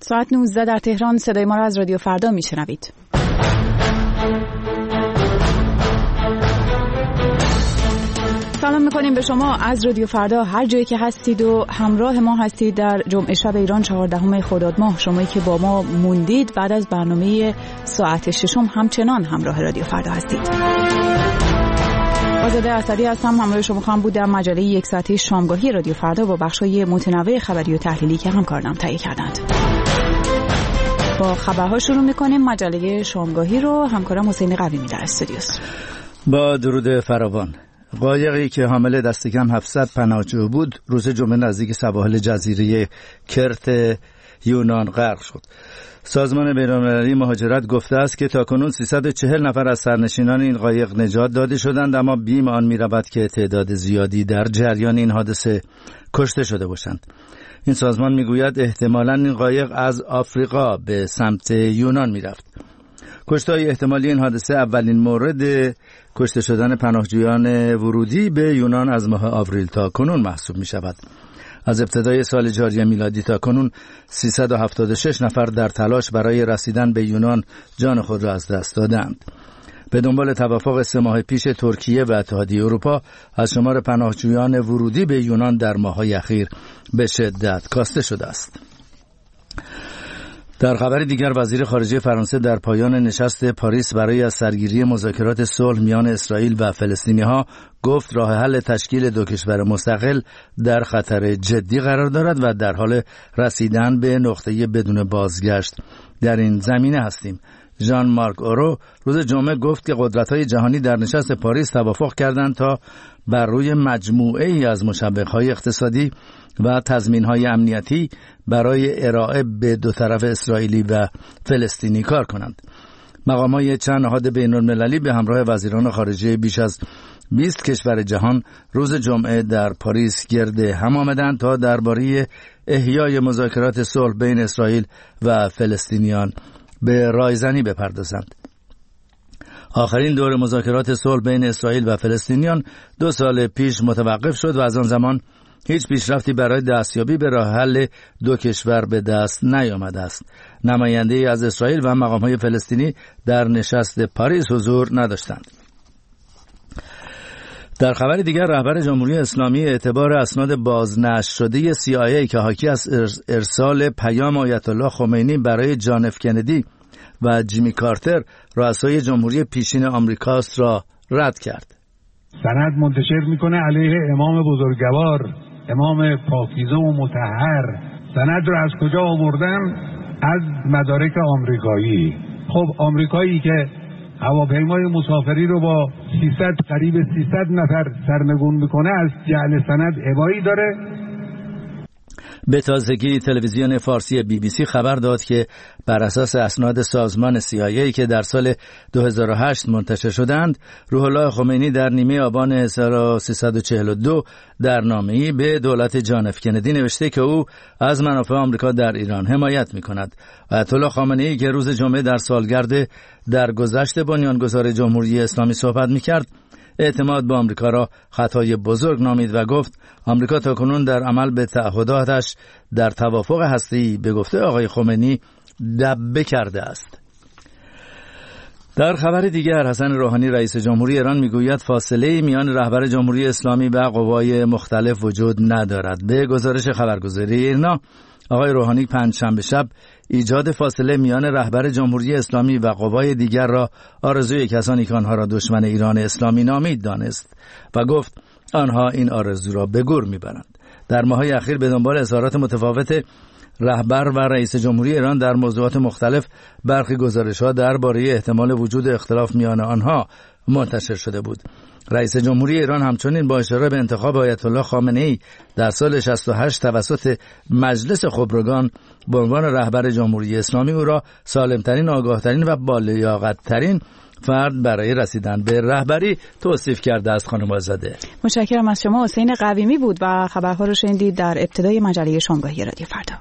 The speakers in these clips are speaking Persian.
ساعت 19 در تهران. صدای ما را از رادیو فردا میشنوید. سلام میکنیم به شما از رادیو فردا، هر جایی که هستید و همراه ما هستید در جمعه شب ایران 14 خرداد ماه. شمایی که با ما موندید بعد از برنامه ساعت 6 همچنان همراه رادیو فردا هستید. آزاده اسدی هستم، همراه شما خواهم بود در مجله یک ساعته شامگاهی رادیو فردا با بخش‌های متنوع خبری و تحلیلی که همکارانم تهیه کردند. با خبرها شروع میکنیم. مجله شامگاهی رو همکارم حسین قویمی در استودیوست. با درود فراوان. قایقی که حامل دست کم 700 پناهجو بود روز جمعه نزدیک سواحل جزیره کرت یونان غرق شد. سازمان بین‌المللی مهاجرت گفته است که تاکنون 340 نفر از سرنشینان این قایق نجات داده شدند، اما بیم آن می‌رود که تعداد زیادی در جریان این حادثه کشته شده باشند. این سازمان میگوید احتمالاً این قایق از آفریقا به سمت یونان می‌رفت. کشته‌های احتمالی این حادثه اولین مورد کشته شدن پناهجویان ورودی به یونان از ماه آوریل تا کنون محسوب می‌شود. از ابتدای سال جاری میلادی تا کنون 376 نفر در تلاش برای رسیدن به یونان جان خود را از دست دادند. به دنبال توافق 3 ماه پیش ترکیه و اتحادیه اروپا از شمار پناهجویان ورودی به یونان در ماه‌های اخیر به شدت کاسته شده است. در خبر دیگر، وزیر خارجه فرانسه در پایان نشست پاریس برای از سرگیری مذاکرات صلح میان اسرائیل و فلسطینی‌ها گفت راه حل تشکیل 2 کشور مستقل در خطر جدی قرار دارد و در حال رسیدن به نقطه بدون بازگشت در این زمینه هستیم. ژان مارک اورو روز جمعه گفت که قدرت‌های جهانی در نشست پاریس توافق کردند تا بر روی مجموعه‌ای از مشوق‌های اقتصادی و تضمین‌های امنیتی برای ارائه به 2 طرف اسرائیلی و فلسطینی کار کنند. مقامات چند نهاد بین‌المللی به همراه وزیران خارجه بیش از 20 کشور جهان روز جمعه در پاریس گرد هم آمدند تا درباره احیای مذاکرات صلح بین اسرائیل و فلسطینیان به رایزنی بپردازند. آخرین دور مذاکرات صلح بین اسرائیل و فلسطینیان 2 سال پیش متوقف شد و از آن زمان هیچ پیشرفتی برای دستیابی به راه حل 2 کشور به دست نیامده است. نماینده‌ای از اسرائیل و مقام‌های فلسطینی در نشست پاریس حضور نداشتند. در خبر دیگر، رهبر جمهوری اسلامی اعتبار اسناد بازنشر شده CIA که حاکی از ارسال پیام آیت الله خمینی برای جان اف کندی و جیمی کارتر رؤسای جمهوری پیشین آمریکاست را رد کرد. سند منتشر میکنه علیه امام بزرگوار، امام پاکیزه و مطهر. سند رو از کجا آوردن؟ از مدارک آمریکایی. خب آمریکایی که هواپیمای مسافری رو با قریب 300 نفر سرنگون میکنه از جعل سند ابایی داره. به تازگی تلویزیون فارسی BBC خبر داد که بر اساس اسناد سازمان CIA که در سال 2008 منتشر شدند، روح الله خمینی در نیمه آبان 1342 در نامه‌ای به دولت جان اف کندی نوشته که او از منافع آمریکا در ایران حمایت می‌کند. آیت الله خامنه‌ای که روز جمعه در سالگرد درگذشت بنیانگذار جمهوری اسلامی صحبت می‌کرد، اعتماد به آمریکا را خطای بزرگ نامید و گفت آمریکا تاکنون در عمل به تعهداتش در توافق هسته‌ای به گفته آقای خمینی دبه کرده است. در خبر دیگر، حسن روحانی رئیس جمهوری ایران میگوید فاصله میان رهبر جمهوری اسلامی و قوای مختلف وجود ندارد. به گزارش خبرگزاری ایرنا، آقای روحانی پنجشنبه شب ایجاد فاصله میان رهبر جمهوری اسلامی و قوای دیگر را آرزوی کسانی که آنها را دشمن ایران اسلامی نامید دانست و گفت آنها این آرزو را به گور میبرند. در ماه‌های اخیر به دنبال اظهارات متفاوت رهبر و رئیس جمهوری ایران در موضوعات مختلف برخی گزارش‌ها درباره احتمال وجود اختلاف میان آنها منتشر شده بود. رئیس جمهوری ایران همچنین با اشاره به انتخاب آیت الله خامنه‌ای در سال 68 توسط مجلس خبرگان به عنوان رهبر جمهوری اسلامی او را سالمترین، آگاهترین و بالیاقت‌ترین فرد برای رسیدن به رهبری توصیف کرده است. خانم آزاده، متشکرم از شما. حسین قویمی بود و خبرها رو شنیدید در ابتدای مجله شامگاهی رادیو فردا.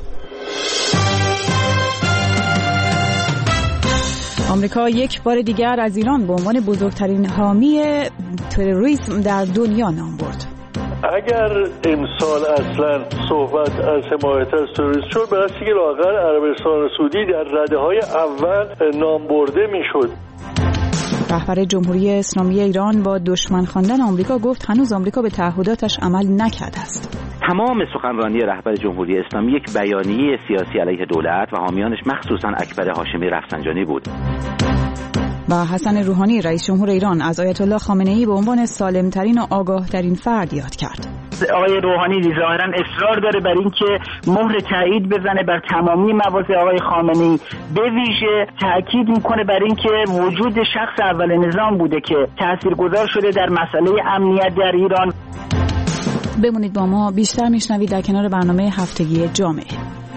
آمریکا یک بار دیگر از ایران به عنوان بزرگترین حامی تروریسم در دنیا نام برد. اگر امسال اصلا صحبت از حمایت از تروریست شد، براستی که لااقل عربستان سعودی در رده‌های اول نام برده میشد. رهبر جمهوری اسلامی ایران با دشمن خواندن آمریکا گفت هنوز آمریکا به تعهداتش عمل نکرده است. تمام سخنرانی رهبر جمهوری اسلامی یک بیانیه سیاسی علیه دولت و حامیانش مخصوصا اکبر هاشمی رفسنجانی بود. و حسن روحانی رئیس جمهور ایران از آیت الله خامنه‌ای به عنوان سالم‌ترین و آگاه‌ترین فرد یاد کرد. آقای روحانی ظاهراً اصرار داره بر این که مهر تایید بزنه بر تمامی مواضع آقای خامنه‌ای، به ویژه تاکید میکنه بر این که وجود شخص اول نظام بوده که تاثیرگذار شده در مسئله امنیت در ایران. بمونید با ما، بیشتر میشنوید در کنار برنامه هفتگی جامعه.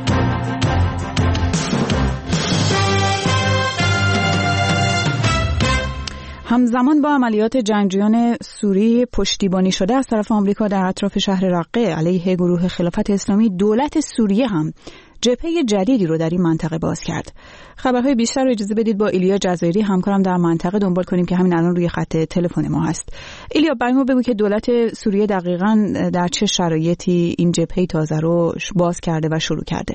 همزمان با عملیات جنگجویان سوری پشتیبانی شده از طرف آمریکا در اطراف شهر رقه علیه گروه خلافت اسلامی، دولت سوریه هم جبهه جدیدی رو در این منطقه باز کرد. خبرهای بیشتر رو اجازه بدید با ایلیا جزایری همکارم در منطقه دنبال کنیم که همین الان روی خط تلفن ما هست. ایلیا، برای ما بگو که دولت سوریه دقیقاً در چه شرایطی این جبهه تازه رو باز کرده و شروع کرده؟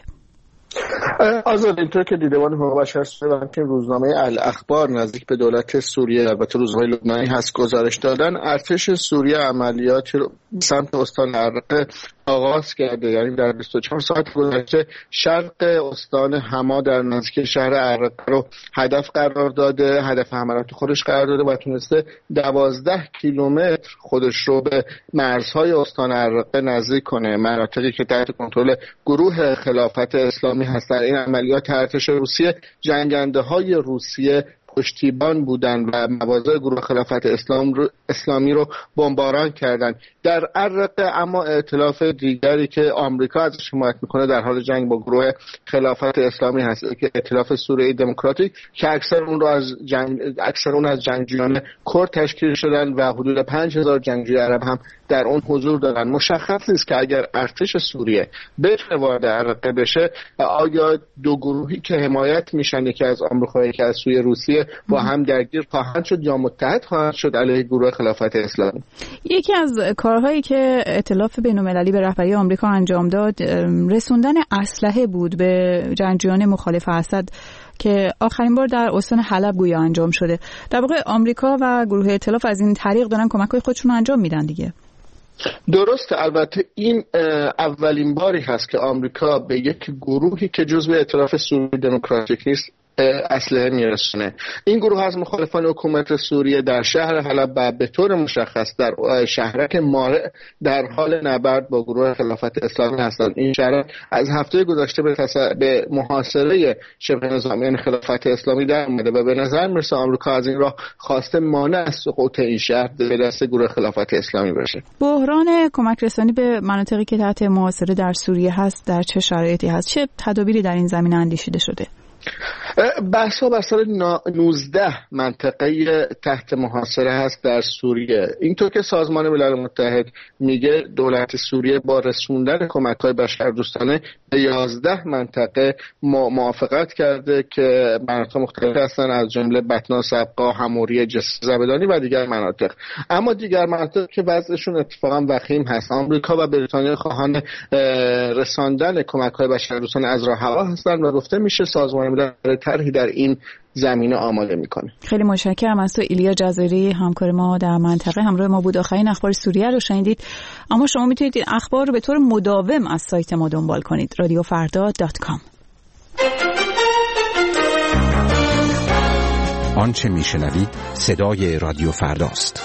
آزاد، اینطور که دیدبان حقوق بشر و همچنین روزنامه الاخبار نزدیک به دولت سوریه، البته روزنامه لبنانی هست، گزارش دادن ارتش سوریه عملیاتی رو سمت استان الرقه آغاز کرده. یعنی در 24 ساعت گذشته شرق استان حما در نزدیک شهر الرقه رو هدف قرار داده، هدف حملات خودش قرار داده و تونسته 12 کیلومتر خودش رو به مرزهای استان الرقه نزدیک کنه، مناطقی که تحت کنترل گروه خلافت اسلامی هستند. این عملیات ارتش روسیه، جنگنده‌های روسیه پشتیبان بودن و مواضع گروه خلافت اسلامی رو بمباران کردند در الرقه. اما ائتلاف دیگری که آمریکا ازش حمایت میکنه در حال جنگ با گروه خلافت اسلامی هست که ائتلاف سوریه دموکراتیک، که اکثر اون از جنگجویان کرد تشکیل شدن و حدود 5000 جنگجوی عرب هم در اون حضور دارن. مشخص نیست که اگر ارتش سوریه بتونه وارد الرقه بشه، آیا دو گروهی که حمایت میشن، یکی از آمریکا یکی از سوی روسیه، با هم درگیر خواهند شد یا متحد خواهند شد علیه گروه خلافت اسلامی؟ یکی از کارهایی که ائتلاف بین‌المللی به رهبری آمریکا انجام داد رسوندن اسلحه بود به جنگجویان مخالف اسد که آخرین بار در استان حلب گویا انجام شده. در واقع آمریکا و گروه ائتلاف از این طریق دارن کمک‌های خودشون انجام میدن دیگه. درسته، البته این اولین باری هست که آمریکا به یک گروهی که جزو ائتلاف سوریه دموکراتیک نیست اسلحه میرسونه. این گروه از مخالفان حکومت سوریه در شهر حلب و به طور مشخص در شهرک مارع در حال نبرد با گروه خلافت اسلامی هستند. این شهرک از هفته گذشته به محاصره شبه نظامیان خلافت اسلامی در اومده و به نظر میرسه آمریکا از این راه خواسته مانع از سقوط این شهر به دست گروه خلافت اسلامی بشه. بحران کمک رسانی به مناطقی که تحت محاصره در سوریه هست در چه شرایطی هست؟ چه تدابیری در این زمینه اندیشیده شده؟ بحث‌ها بر سر 19 منطقه تحت محاصره هست در سوریه. اینطور که سازمان ملل متحد میگه دولت سوریه با رسوندن کمک‌های بشردوستانه به 11 منطقه موافقت کرده که مناطق مختلف هستن، از جمله بطنا، سبقا، حموریه، جسر زبدانی و دیگر مناطق. اما دیگر مناطق که وضعشون اتفاقا وخیم هست، آمریکا و بریتانیا خواهان رساندن کمک‌های بشردوستانه از راه هوا هستند و گفته میشه سازمان ملل طرحی در این زمینه آماده میکنه. خیلی متشکرم از تو ایلیا جزایری، همکار ما در منطقه، همراه ما بود. آخرین اخبار سوریه رو شنیدید، اما شما میتونید این اخبار رو به طور مداوم از سایت ما دنبال کنید، radiofarda.com. آنچه میشنوید صدای رادیو فرداست.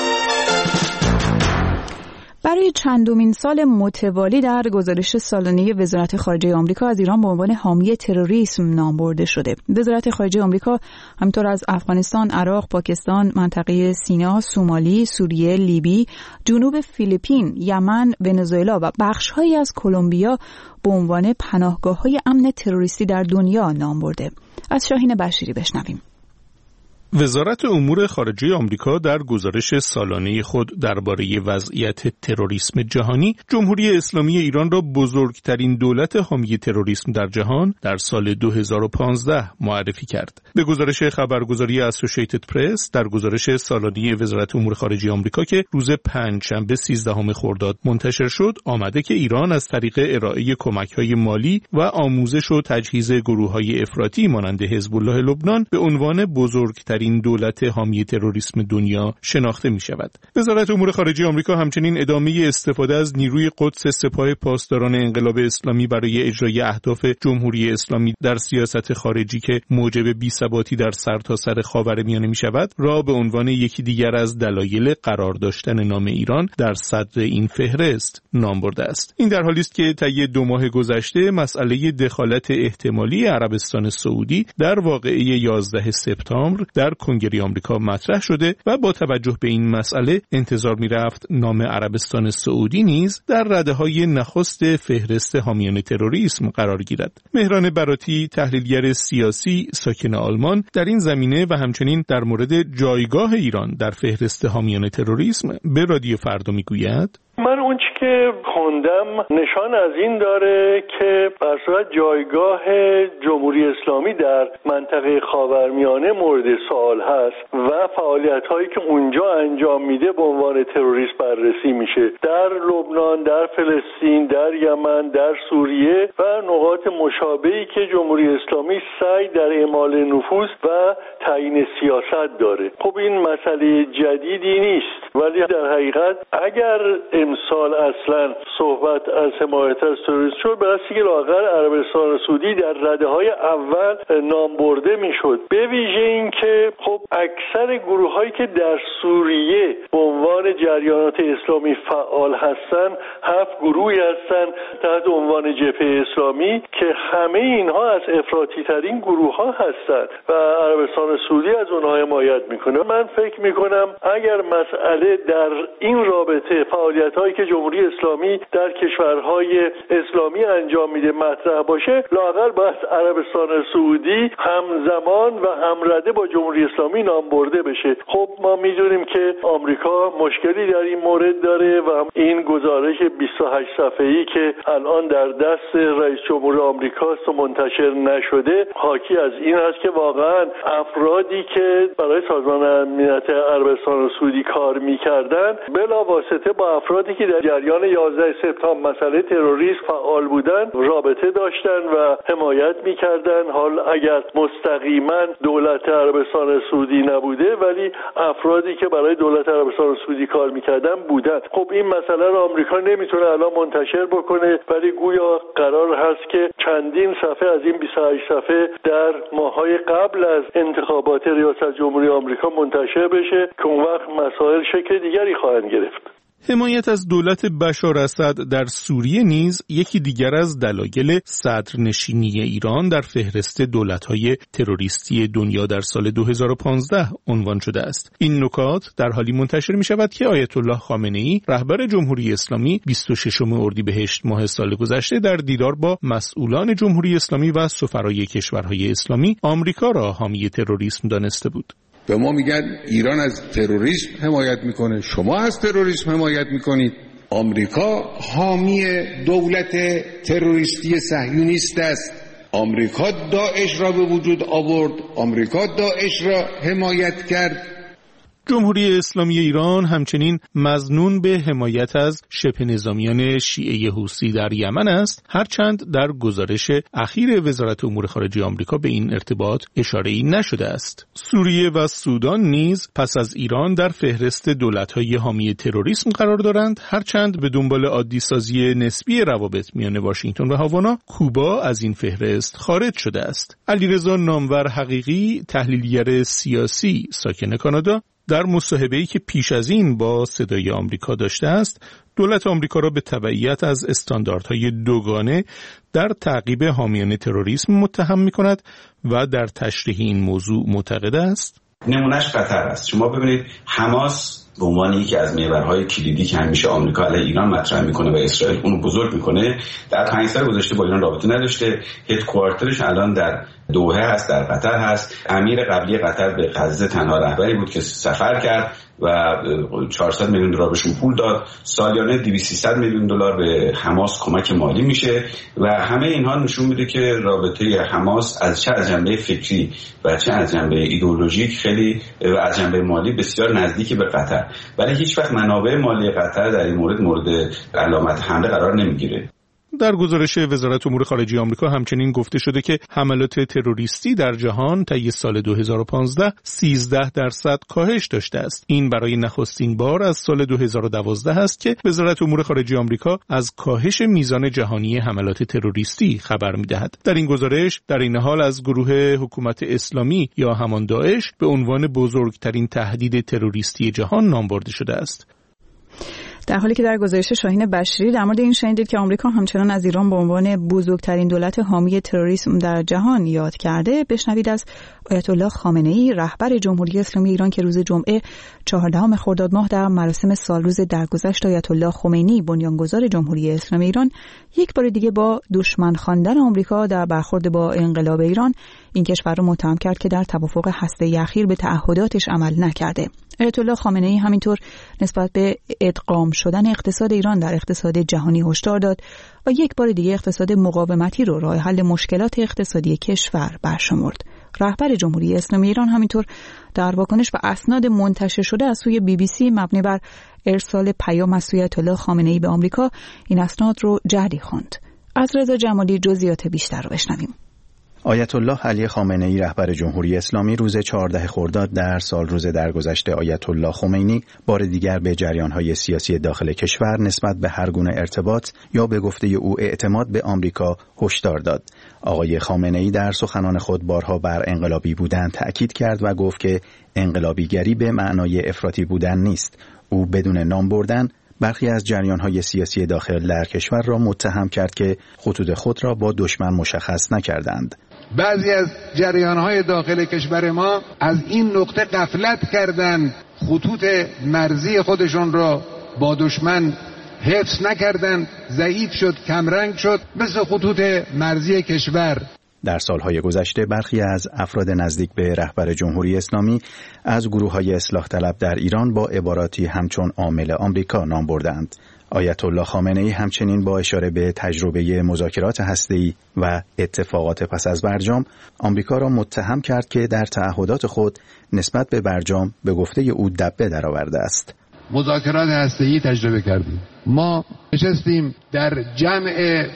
برای چندمین سال متوالی در گزارش سالانه وزارت خارجه آمریکا از ایران به عنوان حامی تروریسم نام برده شده. وزارت خارجه آمریکا همینطور از افغانستان، عراق، پاکستان، منطقه سینا، سومالی، سوریه، لیبی، جنوب فیلیپین، یمن، ونزوئلا و بخش‌هایی از کلمبیا به عنوان پناهگاه‌های امن تروریستی در دنیا نام برده. از شاهین بشیری بشنویم. وزارت امور خارجه آمریکا در گزارش سالانه خود درباره وضعیت تروریسم جهانی، جمهوری اسلامی ایران را بزرگترین دولت حامی تروریسم در جهان در سال 2015 معرفی کرد. به گزارش خبرگزاری اسوسییتد پرس در گزارش سالانه وزارت امور خارجه آمریکا که روز پنجشنبه 13 خرداد منتشر شد، آمده که ایران از طریق ارائه کمک‌های مالی و آموزش و تجهیز گروه‌های افراطی مانند حزب الله لبنان به عنوان بزرگترین دولت حامی تروریسم دنیا شناخته می شود. وزارت امور خارجه آمریکا همچنین ادامه استفاده از نیروی قدس سپاه پاسداران انقلاب اسلامی برای اجرای اهداف جمهوری اسلامی در سیاست خارجی که موجب بی‌ثباتی در سرتاسر خاورمیانه می شود را به عنوان یکی دیگر از دلایل قرار داشتن نام ایران در صدر این فهرست نام برده است. این در حالی است که طی 2 ماه گذشته مسئله دخالت احتمالی عربستان سعودی در واقعه 11 سپتامبر در کنگره آمریکا مطرح شده و با توجه به این مسئله انتظار می‌رفت نام عربستان سعودی نیز در رده‌های نخست فهرست حامیان تروریسم قرار گیرد. مهران براتی، تحلیلگر سیاسی ساکن آلمان، در این زمینه و همچنین در مورد جایگاه ایران در فهرست حامیان تروریسم به رادیو فردا میگوید: من اون چی که خوندم نشان از این داره که بر صورت جایگاه جمهوری اسلامی در منطقه خاورمیانه مورد سوال هست و فعالیت‌هایی که اونجا انجام میده به عنوان تروریست بررسی میشه. در لبنان، در فلسطین، در یمن، در سوریه و نقاط مشابهی که جمهوری اسلامی سعی در اعمال نفوذ و تعیین سیاست داره. خب این مسئله جدیدی نیست، ولی در حقیقت اگر امسال اصلا صحبت از حمایت از تروریسم شد، براستی که لااقل عربستان سعودی در رده‌های اول نام برده میشد. به ویژه این که خب اکثر گروه‌هایی که در سوریه به عنوان جریانات اسلامی فعال هستن 7 گروهی هستن تحت عنوان جبهه اسلامی که همه اینها از افراطی ترین گروه‌ها هستند و عربستان سعودی از اونها حمایت میکنه. من فکر میکنم اگر مسئله در این رابطه فعالیت‌هایی که جمهوری اسلامی در کشورهای اسلامی انجام میده مطرح باشه، لااقل باید عربستان سعودی همزمان و همرده با جمهوری اسلامی نام برده بشه. خب ما میدونیم که آمریکا مشکلی در این مورد داره و این گزارش 28 صفحه‌ای که الان در دست رئیس جمهور آمریکاست و منتشر نشده حاکی از این است که واقعا افرادی که برای سازمان امنیت عربستان سعودی کار میکردن بلافاصله با افرادی که در جریان 11 سپتامبر مسئله تروریسم فعال بودن رابطه داشتن و حمایت میکردن. حال اگر مستقیما دولت عربستان سعودی نبوده ولی افرادی که برای دولت عربستان سعودی کار میکردن بودن. خب این مسئله رو آمریکا نمیتونه الان منتشر بکنه، ولی گویا قرار هست که چندین صفحه از این 28 صفحه در ماه‌های قبل از انتخابات ریاست جمهوری آمریکا منتشر بشه که اون وقت مسائل شکل دیگری خواهند گرفت. حمایت از دولت بشار اسد در سوریه نیز یکی دیگر از دلایل صدرنشینی ایران در فهرست دولت‌های تروریستی دنیا در سال 2015 عنوان شده است. این نکات در حالی منتشر می‌شود که آیت الله خامنه‌ای رهبر جمهوری اسلامی 26 اردیبهشت ماه سال گذشته در دیدار با مسئولان جمهوری اسلامی و سفرای کشورهای اسلامی آمریکا را حامی تروریسم دانسته بود. به ما میگن ایران از تروریسم حمایت میکنه، شما از تروریسم حمایت میکنید. آمریکا حامی دولت تروریستی صهیونیست است. آمریکا داعش را به وجود آورد، آمریکا داعش را حمایت کرد. جمهوری اسلامی ایران همچنین مظنون به حمایت از شبه نظامیان شیعه حوثی در یمن است، هرچند در گزارش اخیر وزارت امور خارجه آمریکا به این ارتباط اشاره‌ای نشده است. سوریه و سودان نیز پس از ایران در فهرست دولت‌های حامی تروریسم قرار دارند، هرچند به دنبال عادی‌سازی نسبی روابط میان واشنگتن و هاوانا، کوبا از این فهرست خارج شده است. علیرضا نامور حقیقی، تحلیلگر سیاسی ساکن کانادا، در مصاحبه‌ای که پیش از این با صدای آمریکا داشته است، دولت آمریکا را به تبعیت از استانداردهای دوگانه در تعقیب حامیان تروریسم متهم می‌کند و در تشریح این موضوع معتقد است. نمونهش قطر است. شما ببینید حماس به عنوان یکی از محورهای کلیدی که همیشه آمریکا علیه ایران مطرح میکنه و اسرائیل اونو بزرگ میکنه، در 5 سال گذشته با ایران رابطه نداشته. هدکوارترش الان در دوحه هست، در قطر هست. امیر قبلی قطر به غزه تنها رهبری بود که سفر کرد و 400 میلیون دلار بهشون پول داد. سالیانه 200-300 میلیون دلار به حماس کمک مالی میشه و همه اینها نشون میده که رابطه حماس از چه از جنبه فکری و چه از جنبه ایدئولوژیک خیلی و از جنبه مالی بسیار نزدیکی به قطر، ولی هیچ وقت منابع مالی قطر در این مورد علامت حمله قرار نمیگیره. در گزارش وزارت امور خارجه آمریکا همچنین گفته شده که حملات تروریستی در جهان طی سال 2015 13% کاهش داشته است. این برای نخستین بار از سال 2012 است که وزارت امور خارجه آمریکا از کاهش میزان جهانی حملات تروریستی خبر می‌دهد. در این گزارش در این حال از گروه حکومت اسلامی یا همان داعش به عنوان بزرگترین تهدید تروریستی جهان نام برده شده است. در حالی که در گزارش شاهین بشری در مورد این شنیدید که آمریکا همچنان از ایران به عنوان بزرگترین دولت حامی تروریسم در جهان یاد کرده، بشنوید از آیت الله خامنه‌ای رهبر جمهوری اسلامی ایران که روز جمعه 14 خرداد ماه در مراسم سالروز درگذشت آیت الله خمینی بنیانگذار جمهوری اسلامی ایران یک بار دیگه با دشمن خواندن آمریکا در برخورد با انقلاب ایران این کشور را متهم کرد که در توافق هسته‌ای اخیر به تعهداتش عمل نکرده. آیت الله خامنه‌ای همینطور نسبت به ادغام شدن اقتصاد ایران در اقتصاد جهانی هشدار داد و یک بار دیگه اقتصاد مقاومتی رو راه حل مشکلات اقتصادی کشور برشمرد. رهبر جمهوری اسلامی ایران همینطور در واکنش به اسناد منتشر شده از سوی BBC مبنی بر ارسال پیام از سوی آیت الله خامنه‌ای به آمریکا این اسناد رو جعلی خواند. از رضا جمالی جزئیات بیشتر رو بشنویم. آیت الله علی خامنه‌ای رهبر جمهوری اسلامی روز 14 خرداد در سالروز درگذشت آیت الله خمینی بار دیگر به جریان‌های سیاسی داخل کشور نسبت به هر گونه ارتباط یا به گفته او اعتماد به آمریکا هشدار داد. آقای خامنه‌ای در سخنان خود بارها بر انقلابی بودن تأکید کرد و گفت که انقلابیگری به معنای افراطی بودن نیست. او بدون نام بردن برخی از جریان‌های سیاسی داخل در کشور را متهم کرد که خطوط خود را با دشمن مشخص نکردند. بعضی از جریان‌های داخل کشور ما از این نقطه غفلت کردند، خطوط مرزی خودشون را با دشمن حفظ نکردند، ضعیف شد، کمرنگ شد، مثل خطوط مرزی کشور. در سالهای گذشته برخی از افراد نزدیک به رهبر جمهوری اسلامی از گروه‌های اصلاح طلب در ایران با عباراتی همچون عامل آمریکا نام بردند. آیت الله خامنه‌ای همچنین با اشاره به تجربه مذاکرات هسته‌ای و اتفاقات پس از برجام آمریکا را متهم کرد که در تعهدات خود نسبت به برجام به گفته او دبه درآورده است. مذاکرات هسته‌ای تجربه کردیم. ما نشستیم در جمع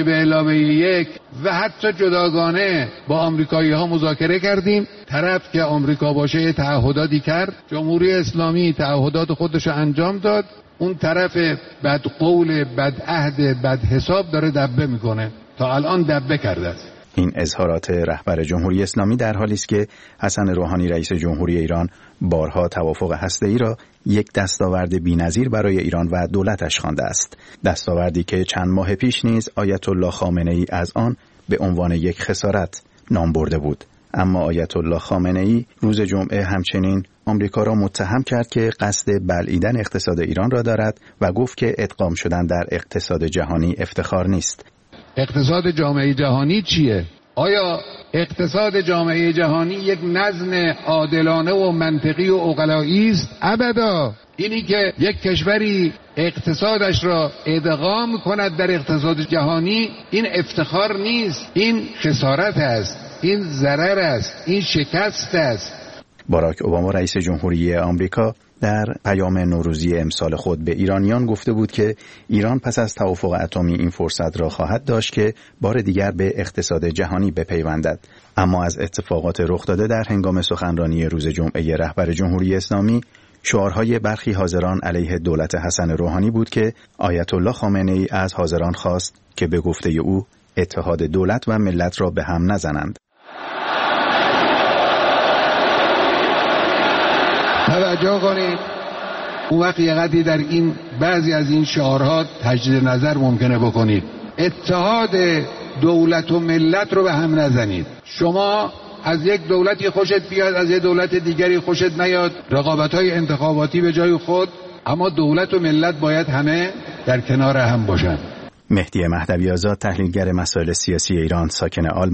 5+1 و حتی جداگانه با آمریکایی‌ها مذاکره کردیم. طرف که آمریکا باشه تعهداتی کرد، جمهوری اسلامی تعهدات خودش رو انجام داد. اون طرف بد قول، بد عهد، بد حساب داره دبه میکنه. تا الان دبه کرده است. این اظهارات رهبر جمهوری اسلامی در حالی است که حسن روحانی رئیس جمهوری ایران بارها توافق هسته‌ای را یک دستاورد بی‌نظیر برای ایران و دولتش خوانده است. دستاوردی که چند ماه پیش نیز آیت الله خامنه‌ای از آن به عنوان یک خسارت نام برده بود. اما آیت الله خامنه‌ای روز جمعه همچنین آمریکا را متهم کرد که قصد بلعیدن اقتصاد ایران را دارد و گفت که ادغام شدن در اقتصاد جهانی افتخار نیست. اقتصاد جامعه جهانی چیه؟ آیا اقتصاد جامعه جهانی یک نظم عادلانه و منطقی و عقلایی است؟ ابدا. اینی که یک کشوری اقتصادش را ادغام کند در اقتصاد جهانی، این افتخار نیست، این خسارت است، این ضرر است، این شکست است. باراک اوباما رئیس جمهوری آمریکا در پیام نوروزی امسال خود به ایرانیان گفته بود که ایران پس از توافق اتمی این فرصت را خواهد داشت که بار دیگر به اقتصاد جهانی بپیوندد. اما از اتفاقات رخ داده در هنگام سخنرانی روز جمعه رهبر جمهوری اسلامی شعارهای برخی حاضران علیه دولت حسن روحانی بود که آیت الله خامنه‌ای از حاضران خواست که به گفته او اتحاد دولت و ملت را به هم نزنند. توجه کنید، اون وقت یه قدری در این بعضی از این شعارها تجدید نظر ممکنه بکنید. اتحاد دولت و ملت رو به هم نزنید. شما از یک دولتی خوشت بیاد، از یک دولت دیگری خوشت نیاد، رقابت‌های انتخاباتی به جای خود، اما دولت و ملت باید همه در کنار هم باشن. مهدی مهدوی آزاد، تحلیلگر مسائل سیاسی ایران ساکن آلمان،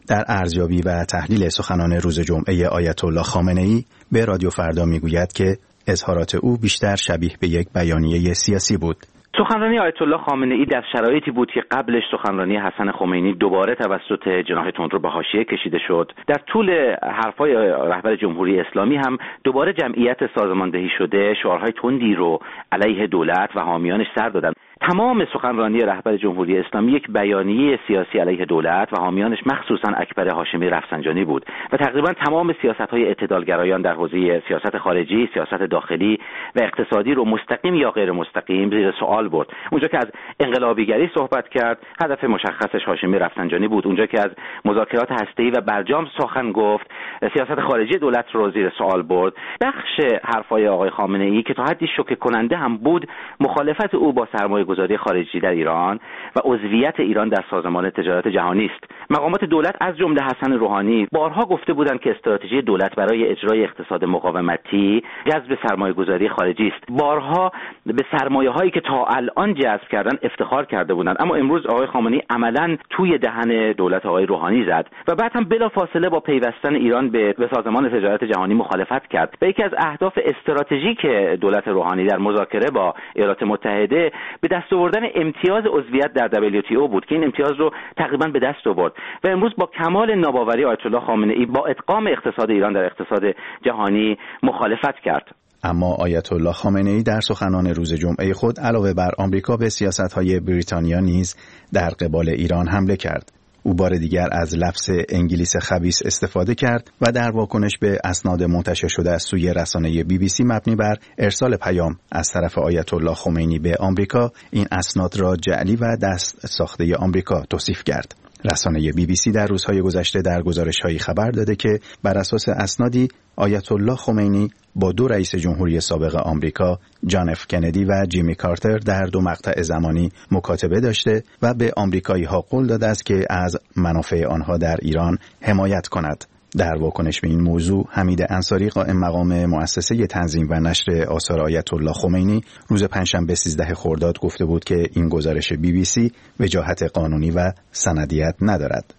در ارزیابی و تحلیل سخنان روز جمعه آیت الله خامنه‌ای به رادیو فردا میگوید که اظهارات او بیشتر شبیه به یک بیانیه سیاسی بود. سخنرانی آیت الله خامنه‌ای در شرایطی بود که قبلش سخنرانی حسن خمینی دوباره توسط جناح تندرو به حاشیه کشیده شد. در طول حرفای رهبر جمهوری اسلامی هم دوباره جمعیت سازماندهی شده شعارهای تندی رو علیه دولت و حامیانش سر دادند. تمام سخنرانی رهبر جمهوری اسلامی یک بیانیه سیاسی علیه دولت و حامیانش مخصوصا اکبر هاشمی رفسنجانی بود و تقریبا تمام سیاست‌های اعتدالگرایان در حوزه سیاست خارجی، سیاست داخلی و اقتصادی رو مستقیم یا غیر مستقیم زیر سوال برد. اونجا که از انقلابیگری صحبت کرد، هدف مشخصش هاشمی رفسنجانی بود. اونجا که از مذاکرات هسته‌ای و برجام سخن گفت، سیاست خارجی دولت رو زیر سوال برد. بخش حرفای آقای خامنه‌ای که تا حدی شوکه کننده هم بود، مخالفت او با سرمایه‌گذاری خارجی در ایران و عضویت ایران در سازمان تجارت جهانی است. مقامات دولت از جمله حسن روحانی بارها گفته بودند که استراتژی دولت برای اجرای اقتصاد مقاومتی جذب سرمایه‌گذاری خارجی است. بارها به سرمایه‌هایی که تا الان جذب کردن افتخار کرده بودند، اما امروز آقای خامنه‌ای عملاً توی دهن دولت آقای روحانی زد و بعد هم بلافاصله با پیوستن ایران به سازمان تجارت جهانی مخالفت کرد. و یکی از اهداف استراتژیک دولت روحانی در مذاکره با ایالات متحده به دست آوردن امتیاز عضویت در WTO بود که این امتیاز رو تقریبا به دست آورد و امروز با کمال ناباوری آیت الله خامنه‌ای با ادغام اقتصاد ایران در اقتصاد جهانی مخالفت کرد. اما آیت الله خامنه‌ای در سخنان روز جمعه خود علاوه بر آمریکا به سیاست‌های بریتانیا نیز در قبال ایران حمله کرد. او بار دیگر از لفظ انگلیس خبیث استفاده کرد و در واکنش به اسناد منتشر شده از سوی رسانه BBC مبنی بر ارسال پیام از طرف آیت الله خمینی به آمریکا، این اسناد را جعلی و دست ساخته آمریکا توصیف کرد. رسانه BBC در روزهای گذشته در گزارش‌هایی خبر داده که بر اساس اسنادی آیت الله خمینی با دو رئیس جمهوری سابق آمریکا، جان اف کندی و جیمی کارتر در دو مقطع زمانی مکاتبه داشته و به آمریکایی‌ها قول داده است که از منافع آنها در ایران حمایت کند. در واکنش به این موضوع حمید انصاری قائم مقام مؤسسه تنظیم و نشر آثار آیت الله خمینی روز پنجشنبه 13 خرداد گفته بود که این گزارش BBC وجاهت قانونی و سندیت ندارد.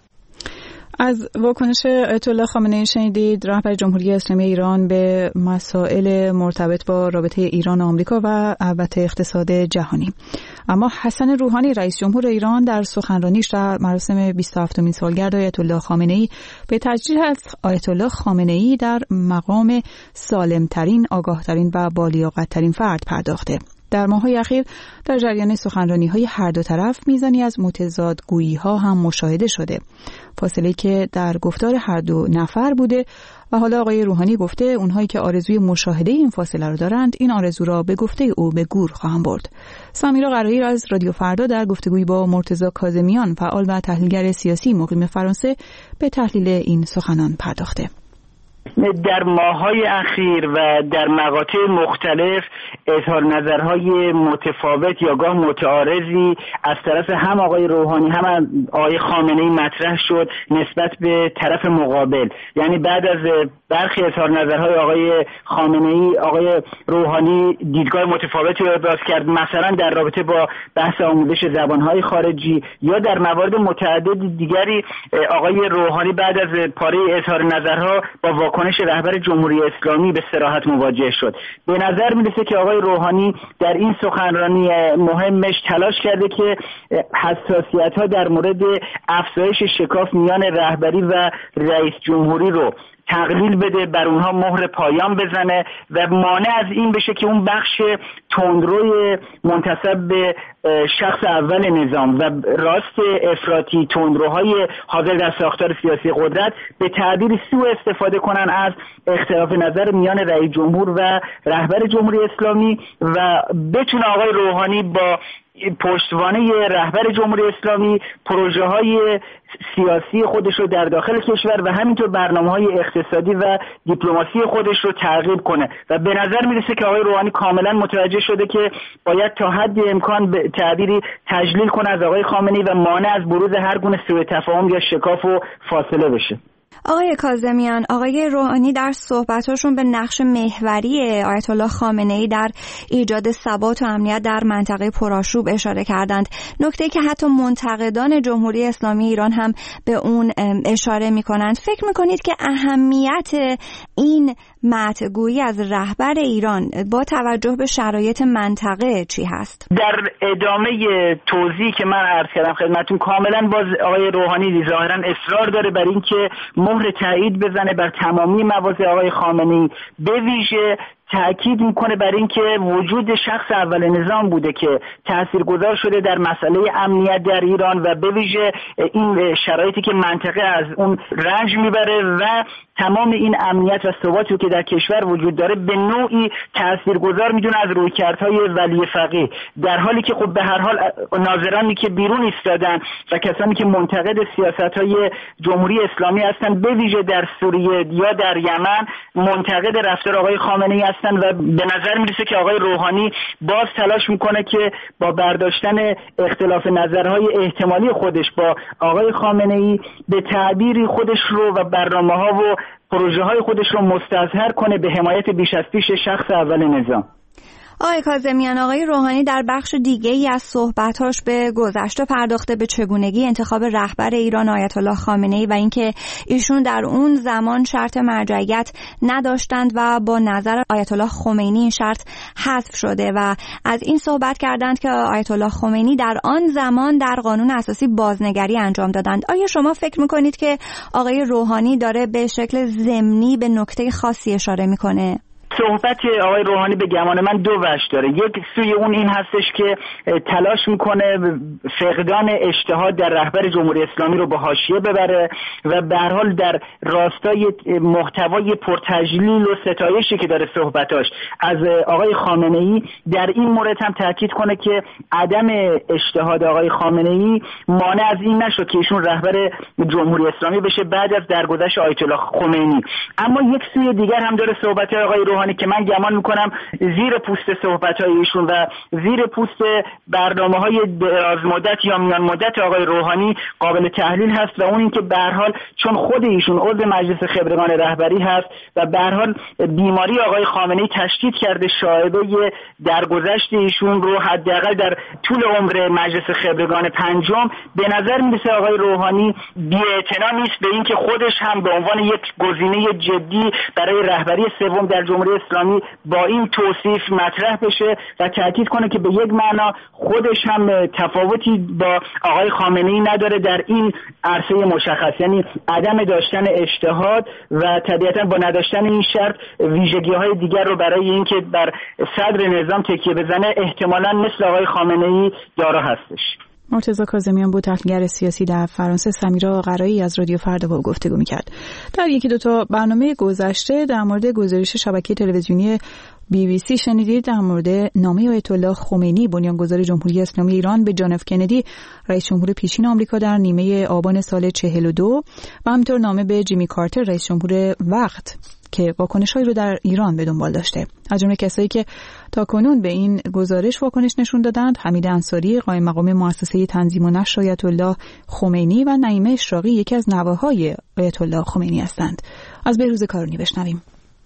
از واکنش آیت الله خامنه‌ای شنیدید، رهبر جمهوری اسلامی ایران به مسائل مرتبط با رابطه ایران و آمریکا و البته اقتصاد جهانی. اما حسن روحانی رئیس جمهور ایران در سخنرانیش در مراسم 27مین سالگرد آیت الله خامنه‌ای به تجلیل از آیت الله خامنه‌ای در مقام سالمترین، آگاهترین و بالیاقتترین فرد پرداخته. در ماه‌های اخیر در جریان سخنرانی‌های هر دو طرف میزانی از متضادگویی‌ها هم مشاهده شده. فاصله که در گفتار هر دو نفر بوده و حالا آقای روحانی گفته اونهایی که آرزوی مشاهده این فاصله رو دارند این آرزو را به گفته او به گور خواهم برد. سمیرا قرایی از رادیو فردا در گفتگویی با مرتضی کاظمیان فعال و تحلیلگر سیاسی مقیم فرانسه به تحلیل این سخنان پرداخته. در ماه‌های اخیر و در مقاطع مختلف اظهار نظرهای متفاوت یا گاه متعارضی از طرف هم آقای روحانی هم آقای خامنه‌ای مطرح شد نسبت به طرف مقابل. یعنی بعد از برخی اظهار نظرهای آقای خامنه‌ای، آقای روحانی دیدگاه متفاوتی را ابراز کرد، مثلا در رابطه با بحث آموزش زبانهای خارجی، یا در موارد متعدد دیگری آقای روحانی بعد از پاره اظهار نظرها با واکنش رهبر جمهوری اسلامی به صراحت مواجه شد. به نظر میرسه که آقای روحانی در این سخنرانی مهمش تلاش کرده که حساسیت‌ها در مورد افزایش شکاف میان رهبری و رئیس جمهوری رو تقلیل بده، بر اونها مهر پایان بزنه و مانع از این بشه که اون بخش تندروی منتسب به شخص اول نظام و راست افراطی تندروهای حاضر در ساختار سیاسی قدرت به تعبیر سوء استفاده کنن از اختلاف نظر میان رئیس جمهور و رهبر جمهوری اسلامی و بتونه آقای روحانی با پشتوانه رهبر جمهوری اسلامی پروژه های سیاسی خودش رو در داخل کشور و همینطور برنامه‌های اقتصادی و دیپلماسی خودش رو ترغیب کنه و به نظر میرسه که آقای روحانی کاملا متوجه شده که باید تا حد امکان به تعبیری تجلیل کنه از آقای خامنه‌ای و مانع از بروز هر گونه سوء تفاهم یا شکاف و فاصله بشه. آقای کاظمیان، آقای روحانی در صحبتاشون به نقش محوری آیت الله خامنه‌ای در ایجاد ثبات و امنیت در منطقه پرآشوب اشاره کردند. نکته که حتی منتقدان جمهوری اسلامی ایران هم به اون اشاره می‌کنند. فکر می‌کنید که اهمیت این مطگویی از رهبر ایران با توجه به شرایط منطقه چی هست؟ در ادامه توضیحی که من عرض کردم خدمتتون، کاملا باز آقای روحانی ظاهرا اصرار داره بر این که مهر تایید بزنه بر تمامی مواضع آقای خامنه‌ای، به ویژه تأکید میکنه بر این که وجود شخص اول نظام بوده که تاثیرگذار شده در مسئله امنیت در ایران و به ویژه این شرایطی که منطقه از اون رنج میبره و تمام این امنیت و ثباتی که در کشور وجود داره به نوعی تاثیرگذار میدونه از رویکردهای ولی فقیه، در حالی که خب به هر حال ناظرانی که بیرون ایستادن و کسانی که منتقد سیاست‌های جمهوری اسلامی هستند، به ویژه در سوریه یا در یمن منتقد رفتار آقای خامنه‌ای و به نظر میرسه که آقای روحانی باز تلاش میکنه که با برداشتن اختلاف نظرهای احتمالی خودش با آقای خامنه‌ای به تعبیری خودش رو و برنامه‌ها و پروژه‌های خودش رو مستظهر کنه به حمایت بیش از پیش شخص اول نظام. آقای کاظمیان، آقای روحانی در بخش دیگه‌ای از صحبتاش به گذشته پرداخته، به چگونگی انتخاب رهبر ایران آیت الله خامنه‌ای و اینکه ایشون در اون زمان شرط مرجعیت نداشتند و با نظر آیت الله خمینی این شرط حذف شده و از این صحبت کردند که آیت الله خمینی در آن زمان در قانون اساسی بازنگری انجام دادند. آیا شما فکر می‌کنید که آقای روحانی داره به شکل ضمنی به نکته خاصی اشاره می‌کنه؟ صحبت آقای روحانی به گمان من دو وجه داره. یک سوی اون این هستش که تلاش میکنه فقدان اجتهاد در رهبر جمهوری اسلامی رو به حاشیه ببره و به هر حال در راستای محتوای پرتجلیل و ستایشی که داره صحبتاش از آقای خامنه‌ای، در این مورد هم تاکید کنه که عدم اجتهاد آقای خامنه‌ای مانع از این نشد که ایشون رهبر جمهوری اسلامی بشه بعد از درگذشت آیت الله خمینی. اما یک سوی دیگر هم داره صحبت آقای روحانی که من گمان میکنم زیر پوست صحبت‌های ایشون و زیر پوست برنامه‌های دراز مدت یا میان مدت آقای روحانی قابل تحلیل هست و اون این که به هر حال چون خود ایشون عضو مجلس خبرگان رهبری هست و به هر حال بیماری آقای خامنه‌ای تشدید کرده شایبه درگذشت ایشون رو حداقل در طول عمر مجلس خبرگان پنجم، به نظر میرسه آقای روحانی بی‌اعتنا نیست به این که خودش هم به عنوان یک گزینه جدی برای رهبری سوم در جمهوری اسلامی با این توصیف مطرح بشه و تاکید کنه که به یک معنا خودش هم تفاوتی با آقای خامنه‌ای نداره در این عرصه مشخص، یعنی عدم داشتن اجتهاد و طبیعتا با نداشتن این شرط ویژگی‌های دیگر رو برای اینکه بر صدر نظام تکیه بزنه احتمالاً مثل آقای خامنه‌ای دارا هستش. مرتضی کاظمیان بود، تحلیلگر سیاسی در فرانسه. سمیرا قرایی از رادیو فردا با گفتگو می‌کرد. در یکی دو تا برنامه گذشته در مورد گزارش شبکه تلویزیونی BBC شنیدید در مورد نامه آیت الله خمینی بنیانگذار جمهوری اسلامی ایران به جان اف کندی رئیس جمهور پیشین آمریکا در نیمه آبان سال 42 و همینطور نامه به جیمی کارتر رئیس جمهور وقت که واکنش‌هایی رو در ایران به دنبال داشته. از جمله کسایی که تاکنون به این گزارش واکنش نشون دادند حمید انصاری قائم مقام مؤسسه تنظیم و نشر آیت الله خمینی و نعیمه اشراقی یکی از نوه‌های آیت الله خمینی هستند. از بهروز کارونی بشنویم.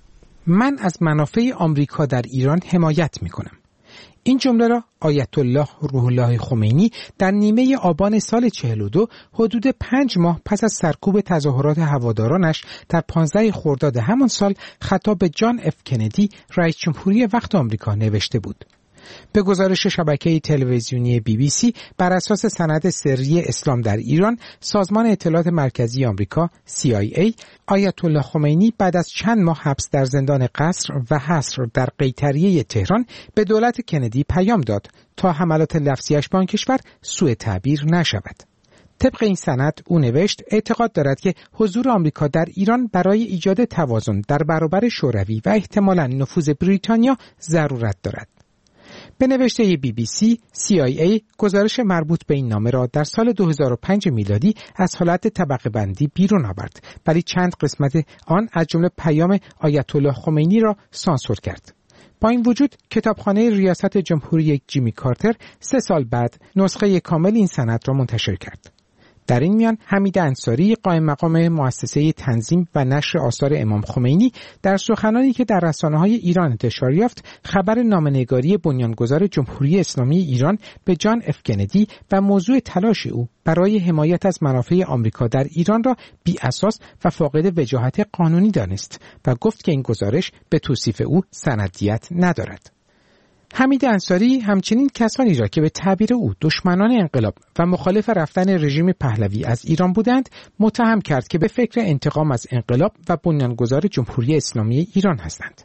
من از منافع آمریکا در ایران حمایت می‌کنم. این جمله را آیت الله روح الله خمینی در نیمه آبان سال 42 حدود 5 ماه پس از سرکوب تظاهرات هوادارانش در 15 خرداد همان سال خطاب به جان اف کندی رئیس جمهوری وقت آمریکا نوشته بود. به گزارش شبکه تلویزیونی BBC بر اساس سند سری اسلام در ایران، سازمان اطلاعات مرکزی آمریکا CIA آیت الله خمینی بعد از چند ماه حبس در زندان قصر و حصر در قیطریه تهران به دولت کندی پیام داد تا حملات لفظیش به آن کشور سوء تعبیر نشود. طبق این سند او نوشت اعتقاد دارد که حضور آمریکا در ایران برای ایجاد توازن در برابر شوروی و احتمالاً نفوذ بریتانیا ضرورت دارد. به نوشته BBC، CIA گزارش مربوط به این نامه را در سال 2005 میلادی از حالت طبقه بندی بیرون آورد، ولی چند قسمت آن از جمله پیام آیت الله خمینی را سانسور کرد. با این وجود کتابخانه ریاست جمهوری جیمی کارتر 3 سال بعد نسخه کامل این سند را منتشر کرد. در این میان حمید انصاری قائم مقام مؤسسه تنظیم و نشر آثار امام خمینی در سخنانی که در رسانه‌های ایران انتشار یافت خبر نامه‌نگاری بنیانگذار جمهوری اسلامی ایران به جان اف کندی و موضوع تلاش او برای حمایت از منافع آمریکا در ایران را بی اساس و فاقد وجاهت قانونی دانست و گفت که این گزارش به توصیف او سندیت ندارد. حمید انصاری همچنین کسانی را که به تعبیر او دشمنان انقلاب و مخالف رفتن رژیم پهلوی از ایران بودند متهم کرد که به فکر انتقام از انقلاب و بنیانگذار جمهوری اسلامی ایران هستند.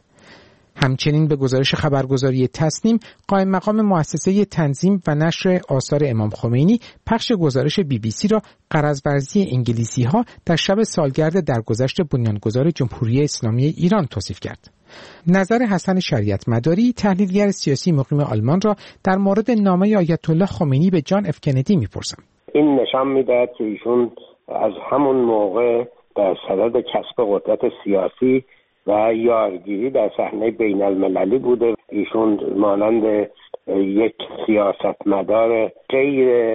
همچنین به گزارش خبرگزاری تصنیم قائم مقام مؤسسه تنظیم و نشر آثار امام خمینی پخش گزارش BBC را غرض‌ورزی انگلیسی‌ها در شب سالگرد درگذشت بنیانگذار جمهوری اسلامی ایران توصیف کرد. نظر حسن شریعت مداری تحلیلگر سیاسی مقیم آلمان را در مورد نامه آیت الله خمینی به جان اف کندی می‌پرسم. این نشان می‌دهد که ایشون از همون موقع در صدد کسب قدرت سیاسی و یارگیری در صحنه بین المللی بوده. ایشون مانند یک سیاستمدار غیر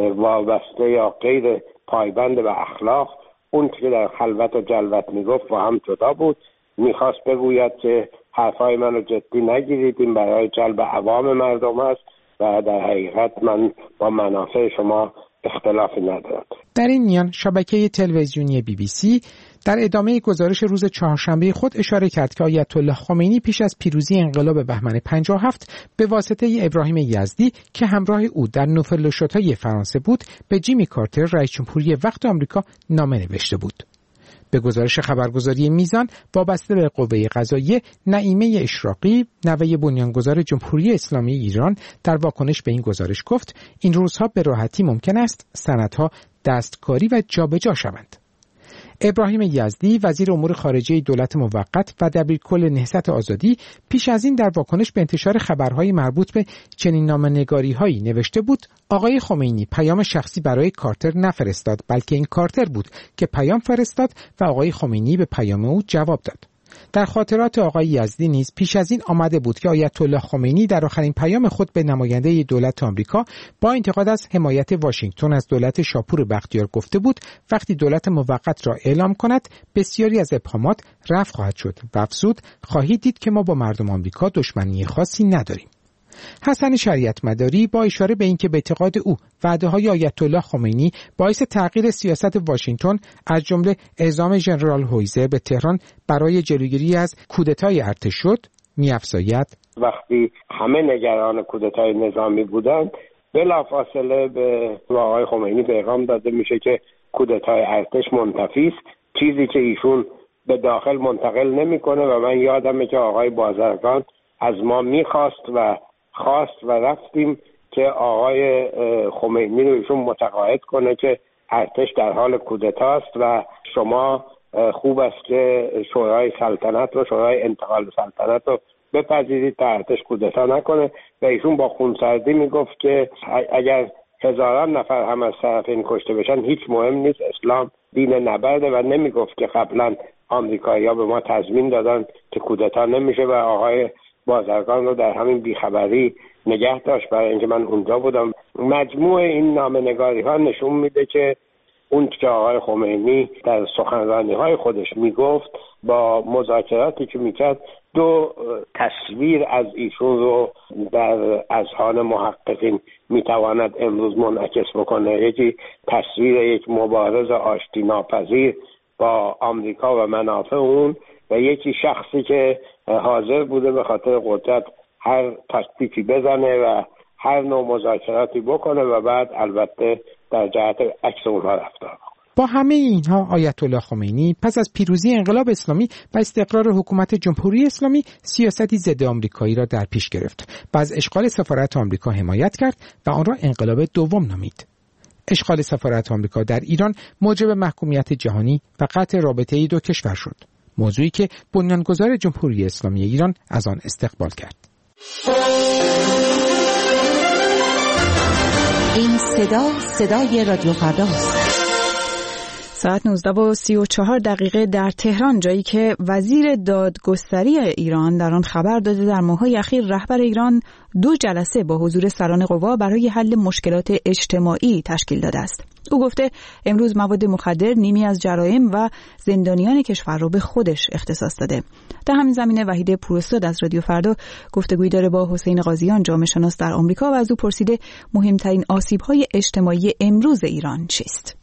وابسته یا غیر پایبند به اخلاق اون که در خلوت و جلوت میگفت با هم جدا بود. میخواست بگوید که حرفای منو جدی نگیرید، این برای جلب عوام مردم است و در حقیقت من با منافع شما اختلافی ندارم. در این میان شبکه تلویزیونی BBC در ادامه گزارش روز چهارشنبه خود اشاره کرد که آیت الله خمینی پیش از پیروزی انقلاب بهمن 57 به واسطه ابراهیم یزدی که همراه او در نوفلوشاتای فرانسه بود به جیمی کارتر رئیس جمهوری وقت آمریکا نامه نوشته بود. به گزارش خبرگزاری میزان وابسته به قوه قضاییه نعیمه اشراقی نوه بنیانگذار جمهوری اسلامی ایران در واکنش به این گزارش گفت این روزها به راحتی ممکن است سندها دستکاری و جابجا شوند. ابراهیم یزدی وزیر امور خارجه دولت موقت و دبیرکل نهضت آزادی پیش از این در واکنش به انتشار خبرهای مربوط به چنین نامه‌نگاری‌هایی نوشته بود آقای خمینی پیام شخصی برای کارتر نفرستاد بلکه این کارتر بود که پیام فرستاد و آقای خمینی به پیام او جواب داد. در خاطرات آقای یزدی نیز پیش از این آمده بود که آیت الله خمینی در آخرین پیام خود به نماینده دولت آمریکا با انتقاد از حمایت واشنگتن از دولت شاپور بختیار گفته بود وقتی دولت موقت را اعلام کند بسیاری از ابهامات رفع خواهد شد و افزود خواهید دید که ما با مردم آمریکا دشمنی خاصی نداریم. حسن شریعت مداری با اشاره به اینکه به اعتقاد او وعده‌های آیت الله خمینی باعث تغییر سیاست واشنگتن از جمله اعزام ژنرال هویزر به تهران برای جلوگیری از کودتای ارتش شد می‌افزاید وقتی همه نگران کودتای نظامی بودند بلافاصله به آقای خمینی پیغام داده میشه که کودتای ارتش منتفی است، چیزی که ایشون به داخل منتقل نمیکنه و من یادمه که آقای بازرگان از ما میخواست و رفتیم که آقای خمینی رو ایشون متقاعد کنه که ارتش در حال کودتاست و شما خوب است که شورای سلطنت و شورای انتقال سلطنت رو بپذیرید تا ارتش کودتا نکنه و ایشون با خونسردی میگفت که اگر هزاران نفر هم از طرفین کشته بشن هیچ مهم نیست، اسلام دین نبرده و نمیگفت که قبلا آمریکایی‌ها به ما تضمین دادن که کودتا نمیشه و آقای بازرگان رو در همین بیخبری نگه داشت برای اینکه من اونجا بودم. مجموع این نامه‌نگاری ها نشون میده که اون که آقای خمینی در سخنرانی های خودش میگفت با مذاکراتی که میکرد دو تصویر از ایشون رو در اذهان محققین میتواند امروز منعکس بکنه. یکی تصویر یک مبارز آشتی ناپذیر با آمریکا و منافع اون و یکی شخصی که حاضر بوده به خاطر قدرت هر تاکتیکی بزنه و هر نوع مذاکراتی بکنه و بعد البته در جهت عکس اونها رفتار. با همه اینها آیت الله خمینی پس از پیروزی انقلاب اسلامی و استقرار حکومت جمهوری اسلامی سیاستی ضد آمریکایی را در پیش گرفت و از اشغال سفارت آمریکا حمایت کرد و آن را انقلاب دوم نامید. اشغال سفارت آمریکا در ایران موجب محکومیت جهانی و قطع رابطه دو کشور شد، موضوعی که بنیانگذار جمهوری اسلامی ایران از آن استقبال کرد. این صدای رادیو فرداست. ساعت 19:34 در تهران، جایی که وزیر دادگستری ایران در آن خبر داده در ماه‌های اخیر رهبر ایران 2 جلسه با حضور سران قوا برای حل مشکلات اجتماعی تشکیل داده است. او گفته امروز مواد مخدر نیمی از جرایم و زندانیان کشور را به خودش اختصاص داده. در همین زمینه وحید پوراستاد از رادیو فردا گفتگویی داره با حسین قاضیان، جامعه شناس در آمریکا، و از او پرسیده مهمترین آسیب‌های اجتماعی امروز ایران چیست؟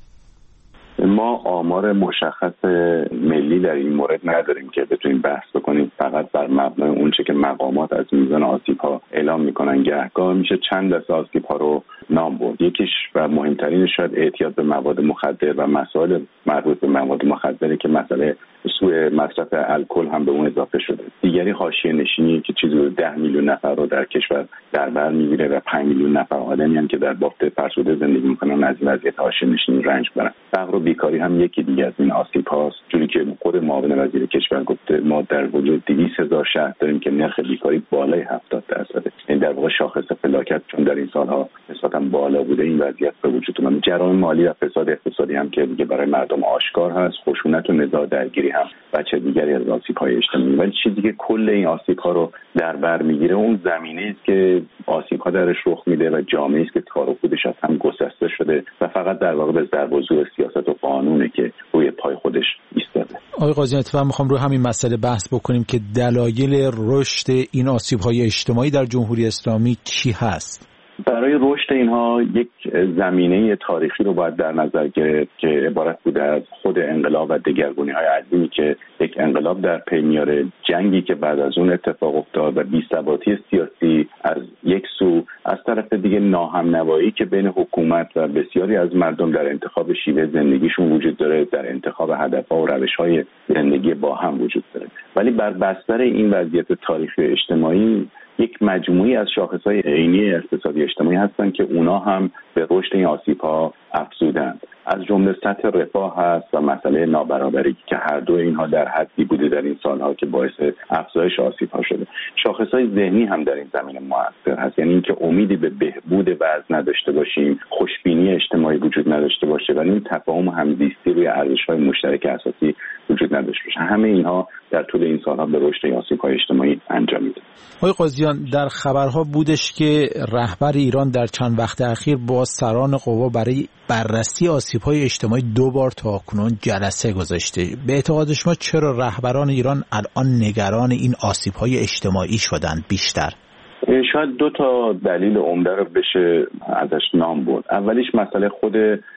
ما آمار مشخص ملی در این مورد نداریم که بتونیم بحث بکنیم فقط بر مبنای اونچه که مقامات از میزان آسیب‌ها اعلام میکنن. گهگاه میشه چند دسته آسیب‌ها رو نام برد. یکیش و مهمترینش شاید اعتیاد به مواد مخدر و مسائل مربوط به مواد مخدره که مسئله سوء مصرف الکل هم به اون اضافه شده. دیگری حاشیه نشینی که چیزی 10 میلیون نفر رو در کشور در بر میگیره و 5 میلیون نفر آدمی هم که در بافت فرسوده زندگی میکنن از این وضعیت حاشیه نشینی رنج برن. فقر و بیکاری هم یکی دیگه از این آسیب هاست. جوری که خود معاون وزیر کشور گفته ما در حدود 200,000 شهر داریم که نرخ بیکاری بالای 70%. این در واقع شاخص فلاکت چون در این سالها نسبتاً بالا بوده این وضعیت به وجود اومده. جرایم مالی و فساد اقتصادی هم که دیگه برای مردم آشکار هست. خشونت و نزاع درگیری هم بچه دیگری از آسیب‌های اجتماعی. ولی چیزی که کل این آسیب‌ها رو در بر میگیره اون زمینه است که آسیب‌ها درش رخ میده و جامعه‌ای است که تار و پودش از هم گسسته شده و فقط در واقع به ضرب و زور سیاست و قانونه که روی پای خودش ایستاده. آقای قاضیان، اتفاقا می‌خوام روی همین مسئله بحث بکنیم که دلایل رشد این آسیب‌های اجتماعی در جمهوری اسلامی چی هست؟ برای رشد اینها یک زمینه تاریخی رو باید در نظر گرفت که عبارت بوده از خود انقلاب و دگرگونی‌های عظیمی که یک انقلاب در پی میاره، جنگی که بعد از اون اتفاق افتاد و بی‌ثباتی سیاسی از یک سو، از طرف دیگه ناهمنوایی که بین حکومت و بسیاری از مردم در انتخاب شیوه زندگیشون وجود داره، در انتخاب هدف‌ها و روش‌های زندگی با هم وجود داره. ولی بر بستر این وضعیت تاریخی و اجتماعی یک مجموعی از شاخص‌های عینی اقتصادی اجتماعی هستند که اونا هم به رشد این آسیب‌ها افزودند. از جمله سطح رفاه هست و مسئله نابرابری که هر دو اینها در حدی بوده در این سالها که باعث افزایش آسیب‌ها شده. شاخص‌های ذهنی هم در این زمینه مؤثر هست، یعنی اینکه امیدی به بهبود وضع نداشته باشیم، خوشبینی اجتماعی وجود نداشته باشه و این تفاهم و همزیستی روی ارزش‌های مشترک اساسی وجود نداشته باشه. همه اینها در طول این سالها به رشد آسیب‌های اجتماعی انجام میده. آقای قاضیان، در خبرها بودش که رهبر ایران در چند وقت اخیر با سران قوا برای بررسی آسیب‌های اجتماعی 2 بار تاکنون جلسه گذاشته. به اعتقاد شما چرا رهبران ایران الان نگران این آسیب‌های اجتماعی شدند بیشتر؟ شاید 2 تا دلیل عمده رو بشه ازش نام برد. اولیش مسئله خود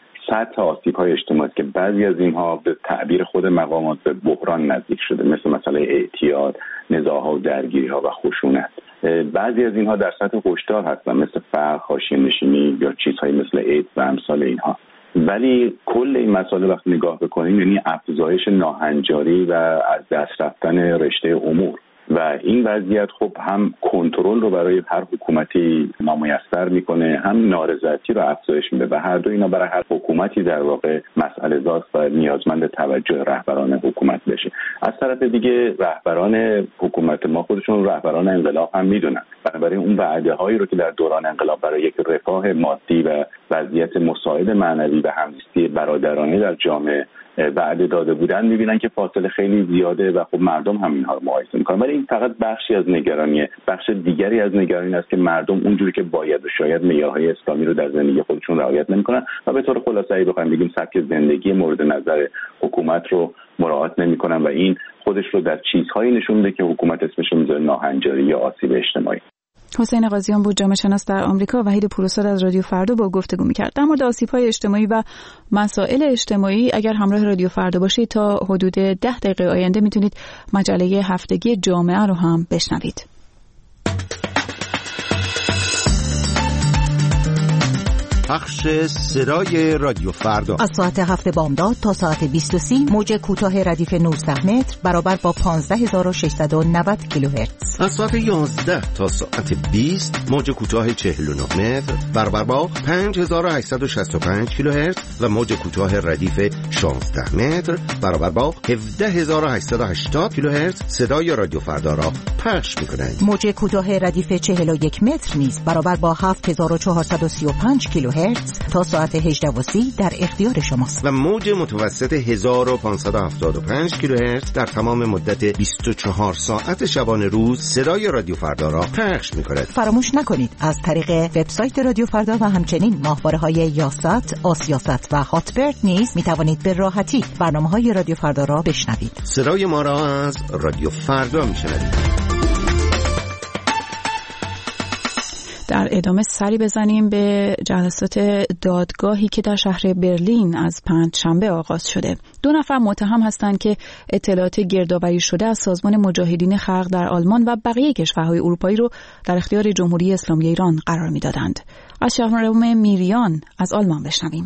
سطح آسیب‌های اجتماعی که بعضی از اینها به تعبیر خود مقامات به بحران نزدیک شده، مثل مسئله اعتیاد، نزاع‌ها و درگیری‌ها و خشونت. بعضی از اینها در سطح هشدار هستن مثل فقر، حاشیه نشینی یا چیزهایی مثل ایدز و امثال اینها. ولی کل این مسئله وقتی نگاه بکنیم یعنی افزایش ناهنجاری و از دست رفتن رشته امور و این وضعیت خب هم کنترل رو برای هر حکومتی نامیسر میکنه، هم نارضایتی رو افزایش میده و هر دو اینا برای هر حکومتی در واقع مسئله زاست و نیازمند توجه رهبران حکومت بشه. از طرف دیگه رهبران حکومت ما خودشون رهبران انقلاب هم میدونن، بنابراین اون وعده هایی رو که در دوران انقلاب برای یک رفاه مادی و وضعیت مساعد معنوی و همزیستی برادرانه در جامعه وعده داده بودن میبینن که فاصله خیلی زیاده و خب مردم هم اینها رو مقایسه میکنن. ولی این فقط بخشی از نگرانیه. بخش دیگری از نگرانی است که مردم اونجوری که باید و شاید معیارهای اسلامی رو در زندگی خودشون رعایت نمیکنن و به طور خلاصه ای بخوایم بگیم سبک زندگی مورد نظر حکومت رو مراعات نمیکنن و این خودش رو در چیزهایی نشون میده که حکومت اسمش رو میذاره ناهنجاری یا آسیب اجتماعی. حسین قاضیان بود، جامعه شناس در آمریکا. وحید پوراستاد از رادیو فردا با گفتگو می‌کرد در مورد آسیب‌های اجتماعی و مسائل اجتماعی. اگر همراه رادیو فردا باشید تا حدود 10 دقیقه آینده میتونید مجله هفتگی جامعه رو هم بشنوید. پخش صدای رادیو فردا از ساعت 7 بامداد تا ساعت 20:30 موج کوتاه ردیف 19 متر برابر با 15690 کیلوهرتز. از ساعت 11 تا ساعت 20 موج کوتاه 49 متر برابر با 5865 کیلوهرتز و موج کوتاه ردیف 16 متر برابر با 17880 کیلوهرتز صدای رادیو فردا را پخش می‌کنند. موج کوتاه ردیف 41 متر نیز برابر با 7435 کیلوهرتز کیلوهرتز تا ساعت 18:30 در اختیار شماست و موج متوسط 1575 کیلوهرتز در تمام مدت 24 ساعت شبانه روز صدای رادیو فردا را پخش می‌کند. فراموش نکنید از طریق وبسایت رادیو فردا و همچنین ماهواره‌های یاست، آسیاست و هاتبرد نیز می‌توانید به راحتی برنامه‌های رادیو فردا را بشنوید. صدای ما را از رادیو فردا می‌شنوید. در ادامه سری بزنیم به جلسات دادگاهی که در شهر برلین از پنجشنبه آغاز شده. 2 نفر متهم هستند که اطلاعات گردآوری شده از سازمان مجاهدین خلق در آلمان و بقیه کشورهای اروپایی رو در اختیار جمهوری اسلامی ایران قرار می‌دادند. از شهرام میریان از آلمان بشنویم.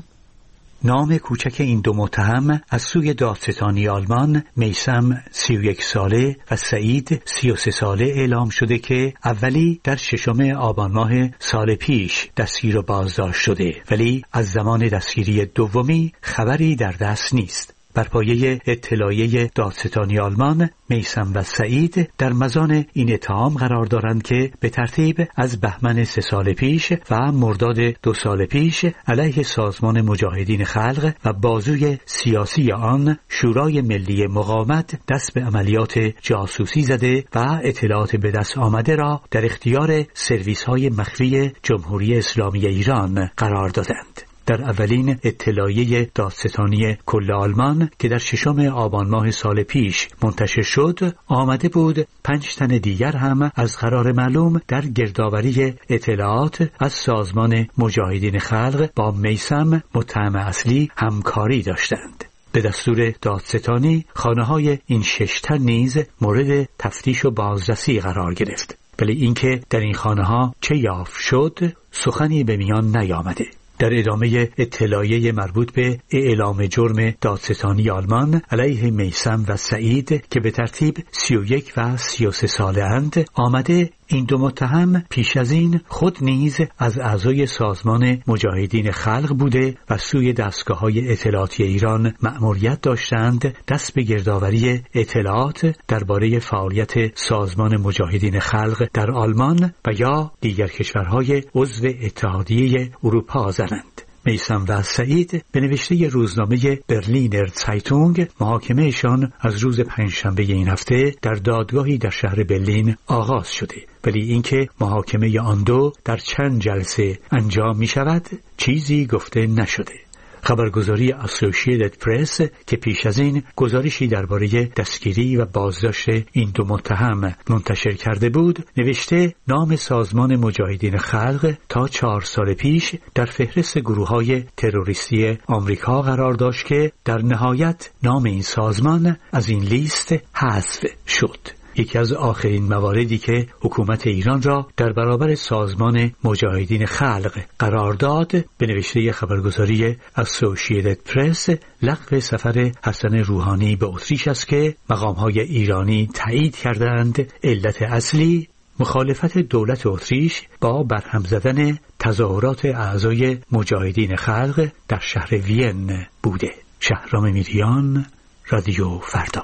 نام کوچک این 2 متهم از سوی دادستانی آلمان میثم 31 ساله و سعید 33 ساله اعلام شده که اولی در 6 آبان ماه سال پیش دستگیر و بازداشت شده، ولی از زمان دستگیری دومی خبری در دست نیست. بر پایه اطلاعیه دادستانی آلمان، میثم و سعید در مزان این اتهام قرار دارند که به ترتیب از بهمن 3 سال پیش و مرداد 2 سال پیش علیه سازمان مجاهدین خلق و بازوی سیاسی آن شورای ملی مقاومت دست به عملیات جاسوسی زده و اطلاعات به دست آمده را در اختیار سرویس‌های مخفی جمهوری اسلامی ایران قرار دادند. در اولین اطلاعیه دادستانی کل آلمان که در 6 آبان ماه سال پیش منتشر شد، آمده بود 5 تن دیگر هم از قرار معلوم در گردآوری اطلاعات از سازمان مجاهدین خلق با میثم متهم اصلی همکاری داشتند. به دستور دادستانی خانه‌های این 6 تن نیز مورد تفتیش و بازرسی قرار گرفت، ولی اینکه در این خانه‌ها چه یافت شد سخنی به میان نیامده. در ادامه اطلاعیه مربوط به اعلام جرم دادستانی آلمان علیه میثم و سعید که به ترتیب 31 و 33 ساله اند، آمده این 2 متهم پیش از این خود نیز از اعضای سازمان مجاهدین خلق بوده و سوی دستگاه‌های اطلاعاتی ایران مأموریت داشتند دست به گردآوری اطلاعات درباره فعالیت سازمان مجاهدین خلق در آلمان و یا دیگر کشورهای عضو اتحادیه اروپا زنند. میثم و سعید به نوشته روزنامه برلینر زایتونگ محاکمهشان از روز پنجشنبه این هفته در دادگاهی در شهر برلین آغاز شده، ولی اینکه محاکمه آن 2 در چند جلسه انجام می شود چیزی گفته نشده. خبرگزاری اسوسییتد پرس که پیش از این گزارشی درباره دستگیری و بازداشت این 2 متهم منتشر کرده بود، نوشته نام سازمان مجاهدین خلق تا 4 سال پیش در فهرست گروه‌های تروریستی آمریکا قرار داشت که در نهایت نام این سازمان از این لیست حذف شد. یکی از آخرین مواردی که حکومت ایران را در برابر سازمان مجاهدین خلق قرار داد، به نوشته خبرگزاری اسوسییتد پرس، لغو سفر حسن روحانی به اتریش است که مقام‌های ایرانی تایید کردند علت اصلی مخالفت دولت اتریش با برهم زدن تظاهرات اعضای مجاهدین خلق در شهر وین بوده. شهرام میریان، رادیو فردا.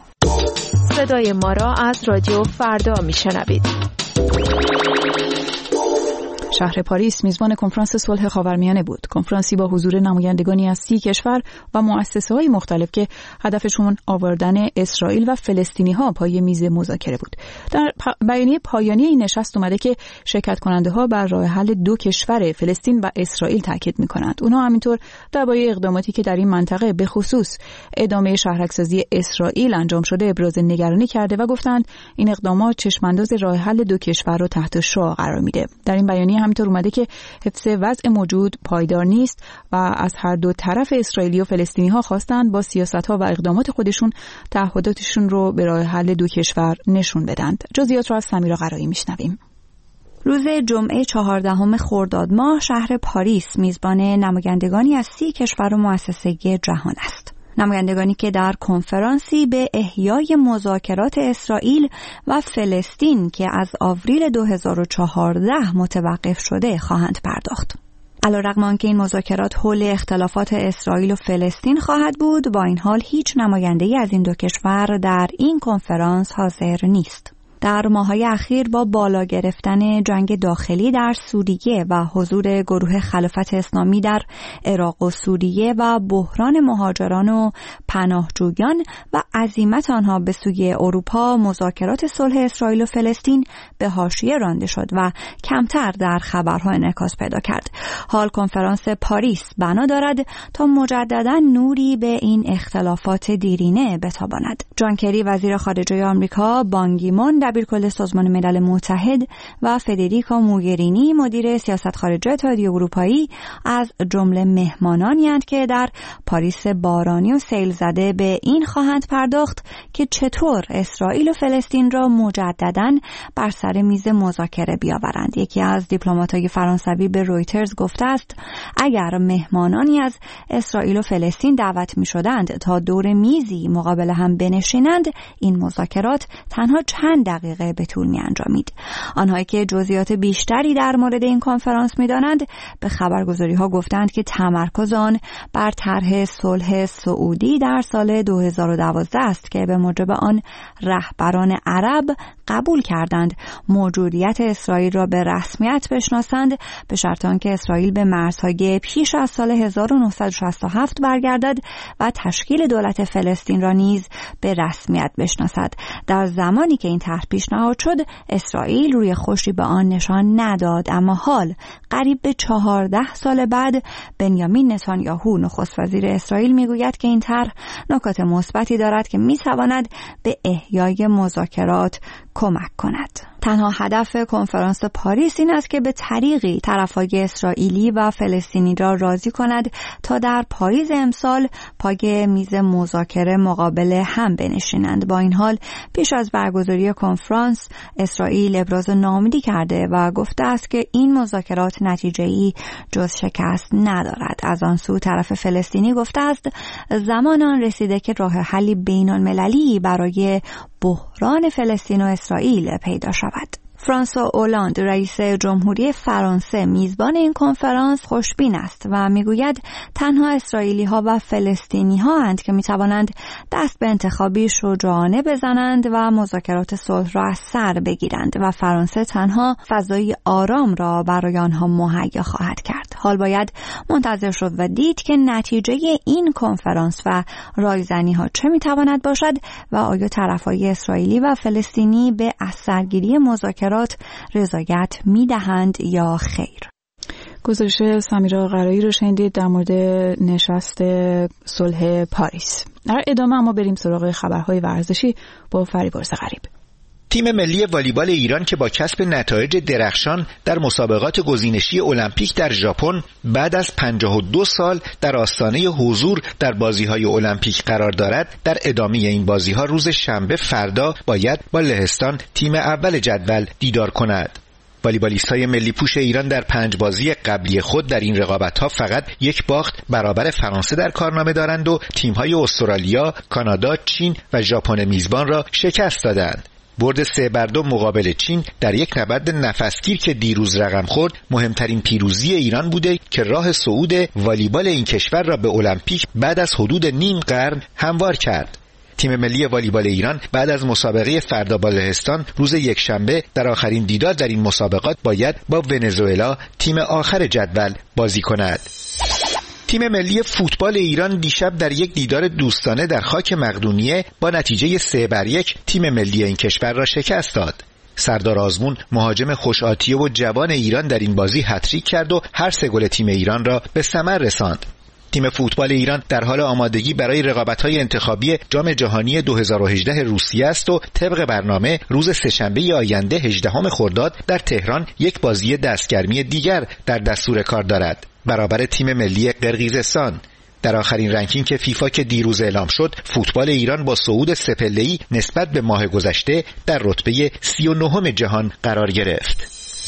صدای ما را از رادیو فردا میشنوید. شهر پاریس میزبان کنفرانس صلح خاورمیانه بود. کنفرانسی با حضور نمایندگانی از 30 کشور و مؤسسه‌های مختلف که هدفشون آوردن اسرائیل و فلسطینی‌ها پای میز مذاکره بود. در بیانیه پایانی این نشست اومده که شرکت کننده‌ها بر راه حل 2 کشور فلسطین و اسرائیل تاکید می‌کنند. اونها همینطور درباره اقداماتی که در این منطقه به خصوص ادامه شهرک‌سازی اسرائیل انجام شده ابراز نگرانی کرده و گفتند این اقدامات چشمانداز راه حل 2 کشور رو تحت شعاع قرار میده. در این بیانیه همینطور اومده که حفظ وضع موجود پایدار نیست و از هر دو طرف اسرائیلی و فلسطینی ها خواستند با سیاست‌ها و اقدامات خودشون تعهداتشون رو به راه حل 2 کشور نشون بدند. جزئیات رو از سمیرا قرایی میشنویم. روز جمعه 14 خرداد ماه شهر پاریس میزبان نمایندگانی از 30 کشور و مؤسسه جهان است. نمایندگانی که در کنفرانسی به احیای مذاکرات اسرائیل و فلسطین که از آوریل 2014 متوقف شده خواهند پرداخت. علیرغم آنکه این مذاکرات حول اختلافات اسرائیل و فلسطین خواهد بود، با این حال هیچ نماینده‌ای از این 2 کشور در این کنفرانس حاضر نیست. در ماه‌های اخیر با بالا گرفتن جنگ داخلی در سوریه و حضور گروه خلافت اسلامی در عراق و سوریه و بحران مهاجران و پناهجویان و عزیمت آنها به سوی اروپا، مذاکرات صلح اسرائیل و فلسطین به حاشیه رانده شد و کمتر در خبرها انعکاس پیدا کرد. حال کنفرانس پاریس بنا دارد تا مجددا نوری به این اختلافات دیرینه بتاباند. جان کری وزیر خارجه آمریکا، بان کی مون دبیرکل سازمان ملل متحد و فدریکا موگرینی مدیر سیاست خارجه اتحادیه اروپایی از جمله مهمانانی اند که در پاریس بارانی و سیل زده به این خواهند پرداخت که چطور اسرائیل و فلسطین را مجدداً بر سر میز مذاکره بیاورند. یکی از دیپلمات‌های فرانسوی به رویترز گفته است اگر مهمانانی از اسرائیل و فلسطین دعوت می‌شدند تا دور میزی مقابل هم بنشینند، این مذاکرات تنها چند دقیقه به طول می‌انجامید. آنهایی که جزئیات بیشتری در مورد این کنفرانس می‌دانند به خبرگزاری‌ها گفتند که تمرکز آن بر طرح صلح سعودی در سال 2012 است که به موجب آن رهبران عرب قبول کردند موجودیت اسرائیل را به رسمیت بشناسند به شرط آنکه اسرائیل به مرزهای پیش از سال 1967 برگردد و تشکیل دولت فلسطین را نیز به رسمیت بشناسد. در زمانی که این طرح پیشنهاد شد اسرائیل روی خوشی به آن نشان نداد، اما حال قریب به 14 سال بعد بنیامین نتانیاهو نخست وزیر اسرائیل میگوید که این طرح نکات مثبتی دارد که میتواند به احیای مذاکرات کمک کند. تنها هدف کنفرانس پاریس این است که به طریقی طرفهای اسرائیلی و فلسطینی را راضی کند تا در پاییز امسال پای میز مذاکره مقابل هم بنشینند. با این حال پیش از برگزاری کنفرانس اسرائیل ابراز ناامیدی کرده و گفته است که این مذاکرات نتیجه‌ای جز شکست ندارد. از آن سو طرف فلسطینی گفته است زمان آن رسیده که راه حلی بین‌المللی برای بحران فلسطین و اسرائیل پیدا شود. فرانسوا اولاند رئیس جمهوری فرانسه میزبان این کنفرانس خوشبین است و میگوید تنها اسرائیلی ها و فلسطینی ها اند که میتوانند دست به انتخابی شجاعانه بزنند و مذاکرات صلح را از سر بگیرند و فرانسه تنها فضای آرام را برای آنها مهیا خواهد کرد. حال باید منتظر شد و دید که نتیجه این کنفرانس و رایزنی ها چه میتواند باشد و آیا طرفهای اسرائیلی و فلسطینی به از سرگیری مذاکرات رضایت میدهند یا خیر. گزارش سمیرا قرایی رو شنیدید در مورد نشست صلح پاریس. در ادامه اما بریم سراغ خبرهای ورزشی با فریبرز غریب. تیم ملی والیبال ایران که با کسب نتایج درخشان در مسابقات گزینشی المپیک در ژاپن بعد از 52 سال در آستانه حضور در بازی‌های المپیک قرار دارد، در ادامه این بازی‌ها روز شنبه فردا باید با لهستان تیم اول جدول دیدار کند. والیبالیست‌های ملی پوش ایران در 5 بازی قبلی خود در این رقابت‌ها فقط یک باخت برابر فرانسه در کارنامه دارند و تیم‌های استرالیا، کانادا، چین و ژاپن میزبان را شکست دادند. برد 3-2 مقابل چین در یک نبرد نفسگیر که دیروز رقم خورد مهمترین پیروزی ایران بوده که راه صعود والیبال این کشور را به المپیک بعد از حدود نیم قرن هموار کرد. تیم ملی والیبال ایران بعد از مسابقه فردا با لهستان روز یکشنبه در آخرین دیدار در این مسابقات باید با ونزوئلا تیم آخر جدول بازی کند. تیم ملی فوتبال ایران دیشب در یک دیدار دوستانه در خاک مقدونیه با نتیجه 3-1 تیم ملی این کشور را شکست داد. سردار آزمون مهاجم خوش‌آتیه و جوان ایران در این بازی هتریک کرد و هر 3 گل تیم ایران را به ثمر رساند. تیم فوتبال ایران در حال آمادگی برای رقابت‌های انتخابی جام جهانی 2018 روسیه است و طبق برنامه روز سه‌شنبه آینده 18 خرداد در تهران یک بازی دستگرمی دیگر در دستور کار دارد برابر تیم ملی قرقیزستان. در آخرین رنکینگ که فیفا که دیروز اعلام شد، فوتبال ایران با صعود سه‌پله‌ای نسبت به ماه گذشته در رتبه 39 جهان قرار گرفت.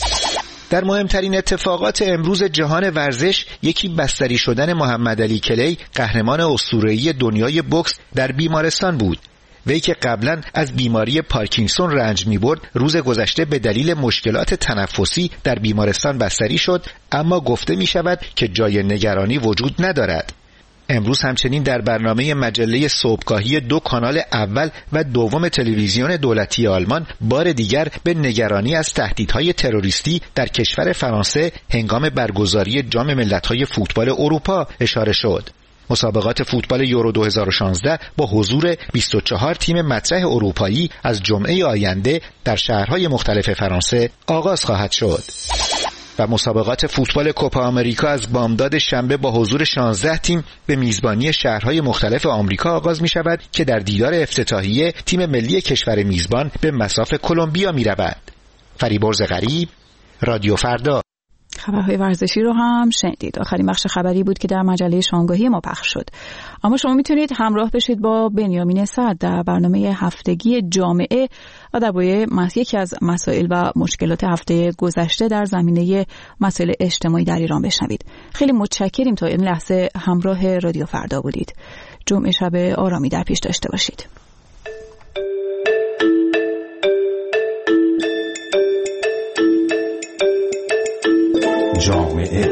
در مهمترین اتفاقات امروز جهان ورزش یکی بستری شدن محمدعلی کلی، قهرمان اسطوره‌ای دنیای بوکس، در بیمارستان بود. وی که قبلا از بیماری پارکینسون رنج می‌برد، روز گذشته به دلیل مشکلات تنفسی در بیمارستان بستری شد، اما گفته می‌شود که جای نگرانی وجود ندارد. امروز همچنین در برنامه مجله صبحگاهی 2 کانال اول و دوم تلویزیون دولتی آلمان بار دیگر به نگرانی از تهدیدهای تروریستی در کشور فرانسه هنگام برگزاری جام ملت‌های فوتبال اروپا اشاره شد. مسابقات فوتبال یورو 2016 با حضور 24 تیم مطرح اروپایی از جمعه آینده در شهرهای مختلف فرانسه آغاز خواهد شد. و مسابقات فوتبال کوپا آمریکا از بامداد شنبه با حضور 16 تیم به میزبانی شهرهای مختلف آمریکا آغاز می شود که در دیدار افتتاحیه تیم ملی کشور میزبان به مصاف کلمبیا می رود. فریبرز غریب، رادیو فردا. خبرهای ورزشی رو هم شنیدید. آخرین بخش خبری بود که در مجله شامگاهی ما پخش شد. اما شما میتونید همراه بشید با بنیامین سعد در برنامه هفتگی جامعه و درباره یکی از مسائل و مشکلات هفته گذشته در زمینه مسائل اجتماعی در ایران بشنوید. خیلی متشکریم تا این لحظه همراه رادیو فردا بودید. جمعه شب آرامی در پیش داشته باشید. جامعه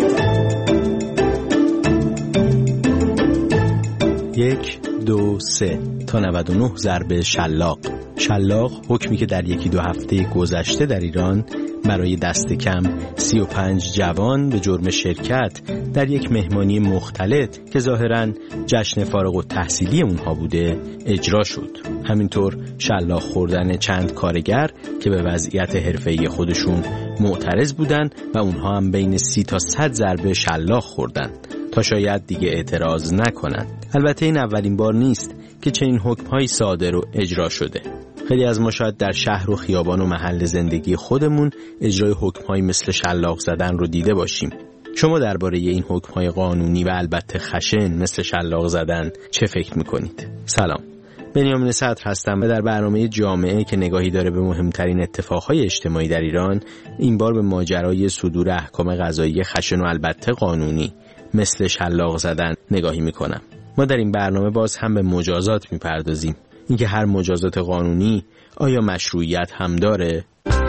1 2 3 تا 99 ضرب شلاق. شلاق حکمی که در 1-2 هفته گذشته در ایران برای دست کم 35 جوان به جرم شرکت در یک مهمانی مختلط که ظاهراً جشن فارغ التحصیلی اونها بوده اجرا شد. همینطور شلاق خوردن چند کارگر که به وضعیت حرفه‌ای خودشون معترض بودن و اونها هم بین 30 تا 100 ضربه شلاق خوردن تا شاید دیگه اعتراض نکنن. البته این اولین بار نیست که چنین حکم‌هایی صادر و اجرا شده. خیلی از ما شاید در شهر و خیابان و محل زندگی خودمون اجرای حکم‌هایی مثل شلاق زدن رو دیده باشیم. شما درباره این حکم‌های قانونی و البته خشن مثل شلاق زدن چه فکر می‌کنید؟ سلام. بنیامین صدر هستم و در برنامه جامعه که نگاهی داره به مهمترین اتفاقهای اجتماعی در ایران، این بار به ماجرای صدور احکام قضایی خشن و البته قانونی مثل شلاق زدن نگاهی می‌کنم. ما در این برنامه باز هم به مجازات می‌پردازیم. اینکه هر مجازات قانونی آیا مشروعیت هم داره؟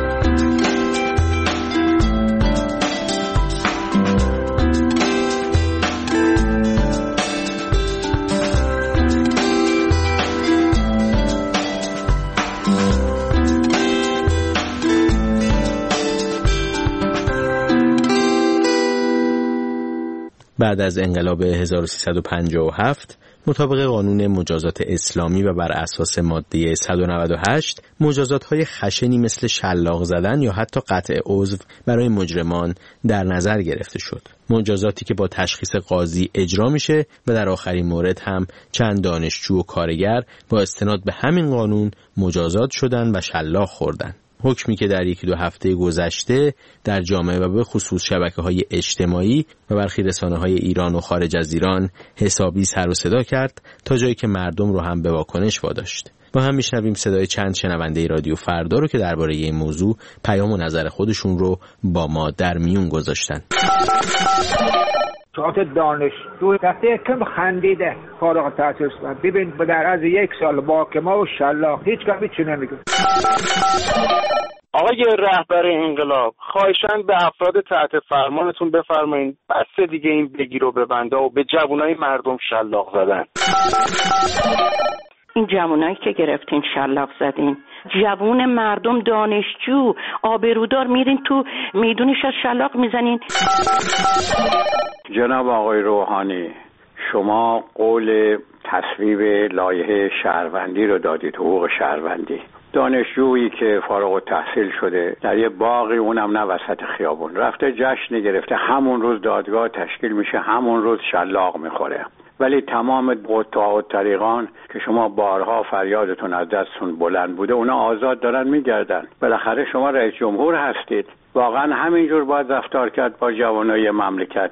بعد از انقلاب 1357 مطابق قانون مجازات اسلامی و بر اساس ماده 198 مجازات‌های خشنی مثل شلاق زدن یا حتی قطع عضو برای مجرمان در نظر گرفته شد. مجازاتی که با تشخیص قاضی اجرا میشه و در آخرین مورد هم چند دانشجو و کارگر با استناد به همین قانون مجازات شدن و شلاق خوردن. حکمی که در 1-2 هفته گذشته در جامعه و به خصوص شبکه‌های اجتماعی و برخی رسانه‌های ایران و خارج از ایران حسابی سر و صدا کرد تا جایی که مردم رو هم به واکنش واداشت. با هم میشنویم صدای چند شنونده رادیو فردا رو که درباره این موضوع پیام و نظر خودشون رو با ما در میون گذاشتن. شاید دانشجو دفعه کم خندیده فارغ التحصیل است. ببین در از 1 سال محاکمه و شلاق هیچ کمی چی نمیگه. آقای رهبر انقلاب، خواهشاً به افراد تحت فرمانتون بفرمایید بس دیگه این بگیر و ببنده و به جوانای مردم شلاق زدن. این جوانایی که گرفتین شلاق زدین، جوون مردم دانشجو آبرودار میرین تو میدونش از شلاق میزنین. جناب آقای روحانی، شما قول تصویب لایحه شهروندی رو دادید، حقوق شهروندی. دانشجویی که فارغ التحصیل شده در یه باغی، اونم نه وسط خیابون، رفته جشن گرفته، همون روز دادگاه تشکیل میشه، همون روز شلاق میخوره. ولی تمام قطاع و طریقان که شما بارها فریادتون از دستتون بلند بوده، اونا آزاد دارن میگردن. بالاخره شما رئیس جمهور هستید، واقعا همینجور باید رفتار کرد با جوانای مملکت.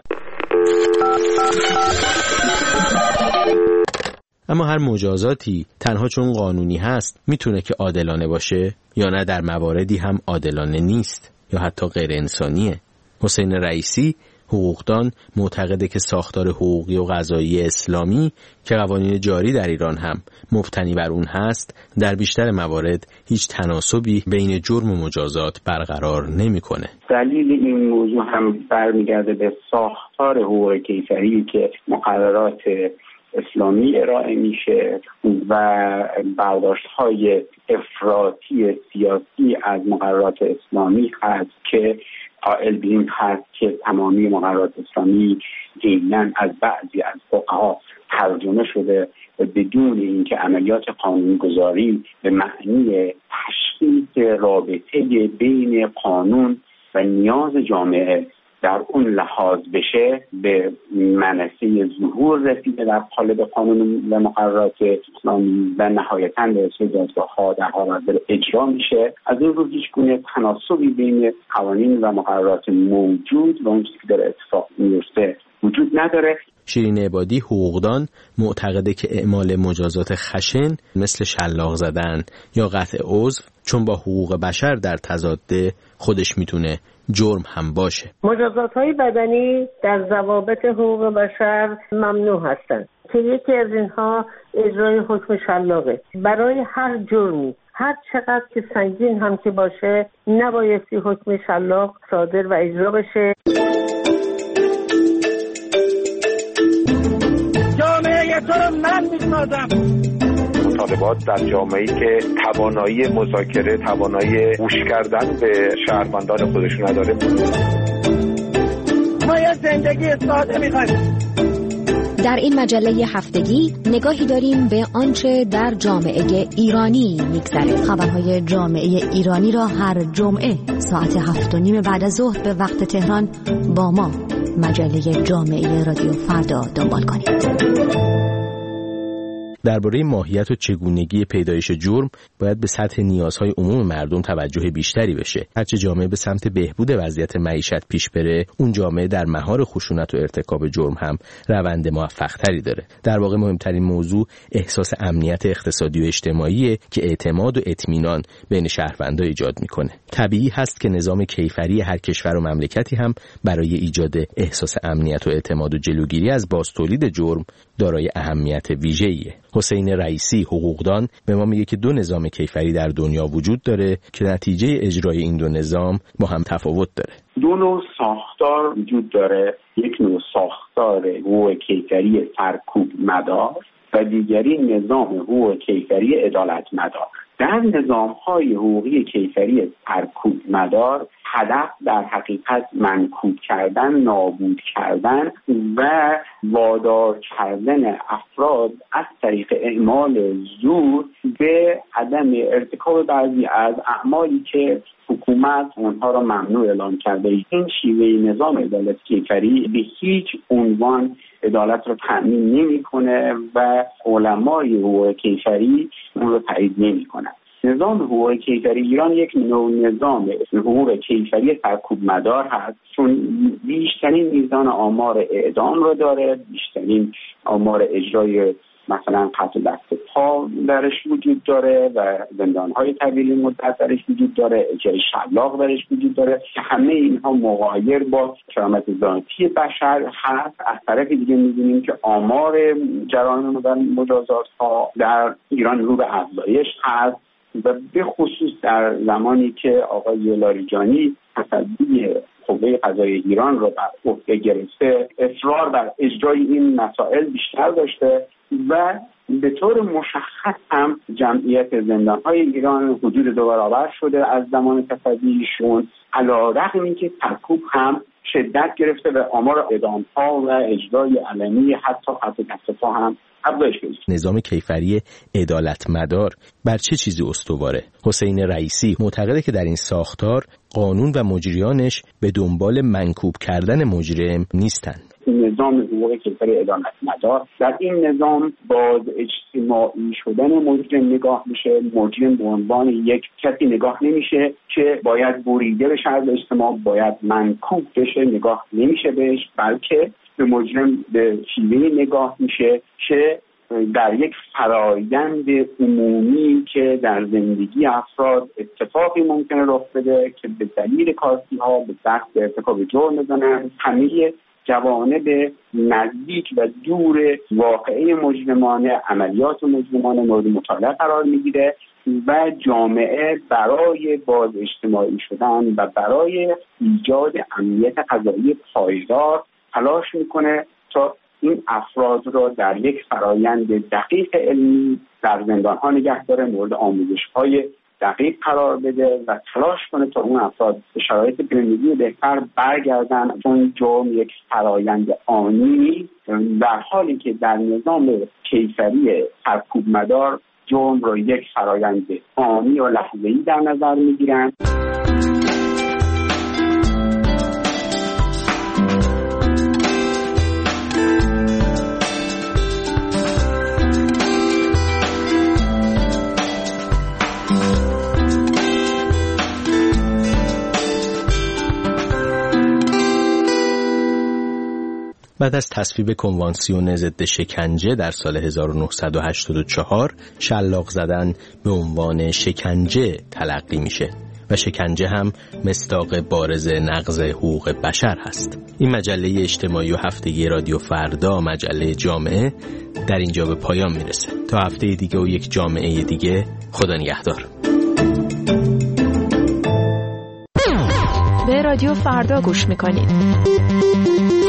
اما هر مجازاتی تنها چون قانونی هست میتونه که عادلانه باشه یا نه در مواردی هم عادلانه نیست یا حتی غیر انسانیه. حسین رئیسی حقوقدان معتقده که ساختار حقوقی و قضایی اسلامی که قوانین جاری در ایران هم مبتنی بر اون هست، در بیشتر موارد هیچ تناسبی بین جرم و مجازات برقرار نمیکنه. دلیل این موضوع هم برمیگرده به ساختار حقوق کیفری که مقررات اسلامی ارائه میشه و برداشت‌های افراطی سیاسی از مقررات اسلامی هست که قائل به این هست که تمامی مقررات اسلامی ضمناً از بعضی از فقها ترجمه شده و بدون اینکه عملیات قانونگذاری به معنی تشخیص رابطه بین قانون و نیاز جامعه در اون لحاظ بشه به منصه ظهور رسیده در قالب قانون و مقررات اسلامی و نهایتاً به دادگاه‌ها در حال حاضر اجرا میشه. از این رو هیچ گونه تناسبی بین قوانین و مقررات موجود و اون چیزی که داره اتفاق میفته وجود نداره. شیرین عبادی حقوقدان معتقده که اعمال مجازات خشن مثل شلاق زدن یا قطع عضو چون با حقوق بشر در تضاده خودش میتونه جرم هم باشه. مجازات‌های بدنی در ضوابط حقوق بشر ممنوع هستند که یکی از اینها اجرای حکم شلاقه. برای هر جرمی هر چقدر که سنگین هم که باشه نبایستی حکم شلاق صادر و اجرا بشه. جامعه تو رو من می‌سازم. مطالبات در جامعه‌ای که توانایی مذاکره، توانایی گوش کردن به شهروندان خودشون نداره. ما یه زندگی ساده می‌خوایم. در این مجله هفتگی نگاهی داریم به آنچه در جامعه ایرانی می‌گذره. خبرهای جامعه ایرانی را هر جمعه ساعت 7:30 بعد از ظهر به وقت تهران با ما مجله جامعه رادیو فردا دنبال کنید. درباره ماهیت و چگونگی پیدایش جرم باید به سطح نیازهای عموم مردم توجه بیشتری بشه. هرچه جامعه به سمت بهبود وضعیت معیشت پیش بره، اون جامعه در مهار خشونت و ارتکاب جرم هم روند موفق‌تری داره. در واقع مهمترین موضوع احساس امنیت اقتصادی و اجتماعی که اعتماد و اطمینان بین شهروندان ایجاد میکنه. طبیعی هست که نظام کیفری هر کشور و مملکتی هم برای ایجاد احساس امنیت و اعتماد و جلوگیری از بازتولید جرم دارای اهمیت ویژه‌ایه. حسین رئیسی حقوقدان به ما میگه که دو نظام کیفری در دنیا وجود داره که نتیجه اجرای این دو نظام با هم تفاوت داره. دو نوع ساختار وجود داره. یک نوع ساختار حقوق کیفری سرکوب مدار و دیگری نظام حقوق کیفری عدالت مدار. در نظام‌های حقوقی کیفری سرکوب مدار هدف در حقیقت منکوب کردن، نابود کردن و وادار کردن افراد از طریق اعمال زور به عدم ارتکاب بعضی از اعمالی که حکومت اونها را ممنوع اعلام کرده. این شیوه نظام عدالت کیفری به هیچ عنوان عدالت را تأمین نمی‌کنه و علمای حقوق کیفری اون را تایید نمی‌کنند. نظام حقوق کیفری ایران یک نوع نظام حقوق کیفری سرکوب مدار هست چون بیشترین میزان آمار اعدام را داره، بیشترین آمار اجرای مثلا قطع دست پا درش وجود داره و زندان‌های طویل مدت درش وجود داره، اجرای شلاق درش وجود داره که همه اینها مغایر با کرامت ذاتی بشر هست. از طرف دیگه می‌بینیم که آمار جرایم و مجازات‌ها در ایران رو به افزایش هست و به خصوص در زمانی که آقای لاریجانی تصدی قوه قضاییه ایران رو بر عهده گرفته، اصرار بر اجرای این مسائل بیشتر داشته و به طور مشخص هم جمعیت زندان‌های ایران حدود 2 برابر شده از زمان تصدیشون، علی‌رغم اینکه سرکوب هم شدت گرفته و آمار اعدام‌ها و اجرای علنی حتی قطع دست پا هم افزایش پیدا کرده. نظام کیفری عدالت مدار بر چه چیزی استواره؟ حسین رئیسی معتقده که در این ساختار قانون و مجریانش به دنبال منکوب کردن مجرم نیستند. نظام حقوق کیفری عدالت مدار در این نظام با اجتماعی شدن مجرم نگاه میشه. مجرم به عنوان یک کسی نگاه نمیشه که باید بریده بشه از اجتماع، باید منکوب بشه نگاه نمیشه بهش، بلکه به مجرم به شیوه نگاه میشه که در یک فرایند عمومی که در زندگی افراد اتفاقی ممکنه رخ بده که به دلیل کاسی‌ها به دست به ارتکاب جرم بزنن. همه جوانب نزدیک و دور واقعه مجرمانه، عملیات مجرمانه مورد مطالعه قرار میگیره و جامعه برای باز اجتماعی شدن و برای ایجاد امنیت قضایی پایدار تلاش میکنه تا این افراد را در یک فرایند دقیق علمی در زندان‌ها نگه داره، مورد آموزش‌های دقیق قرار بده و تلاش کنه تا اون افراد به شرایط زندگی بهتر برگردن. چون جرم یک فرایند آنی در حالی که در نظام کیفری سرکوب مدار جرم رو یک فرایند آنی و لحظه‌ای در نظر می‌گیرن. بعد از تصویب کنوانسیون ضد شکنجه در سال 1984 شلاق زدن به عنوان شکنجه تلقی میشه و شکنجه هم مصداق بارز نقض حقوق بشر هست. این مجله اجتماعی و هفتگی رادیو فردا، مجله جامعه، در اینجا به پایان میرسه. تا هفته دیگه و یک جامعه دیگه، خدا نگهدار. به رادیو فردا گوش میکنید.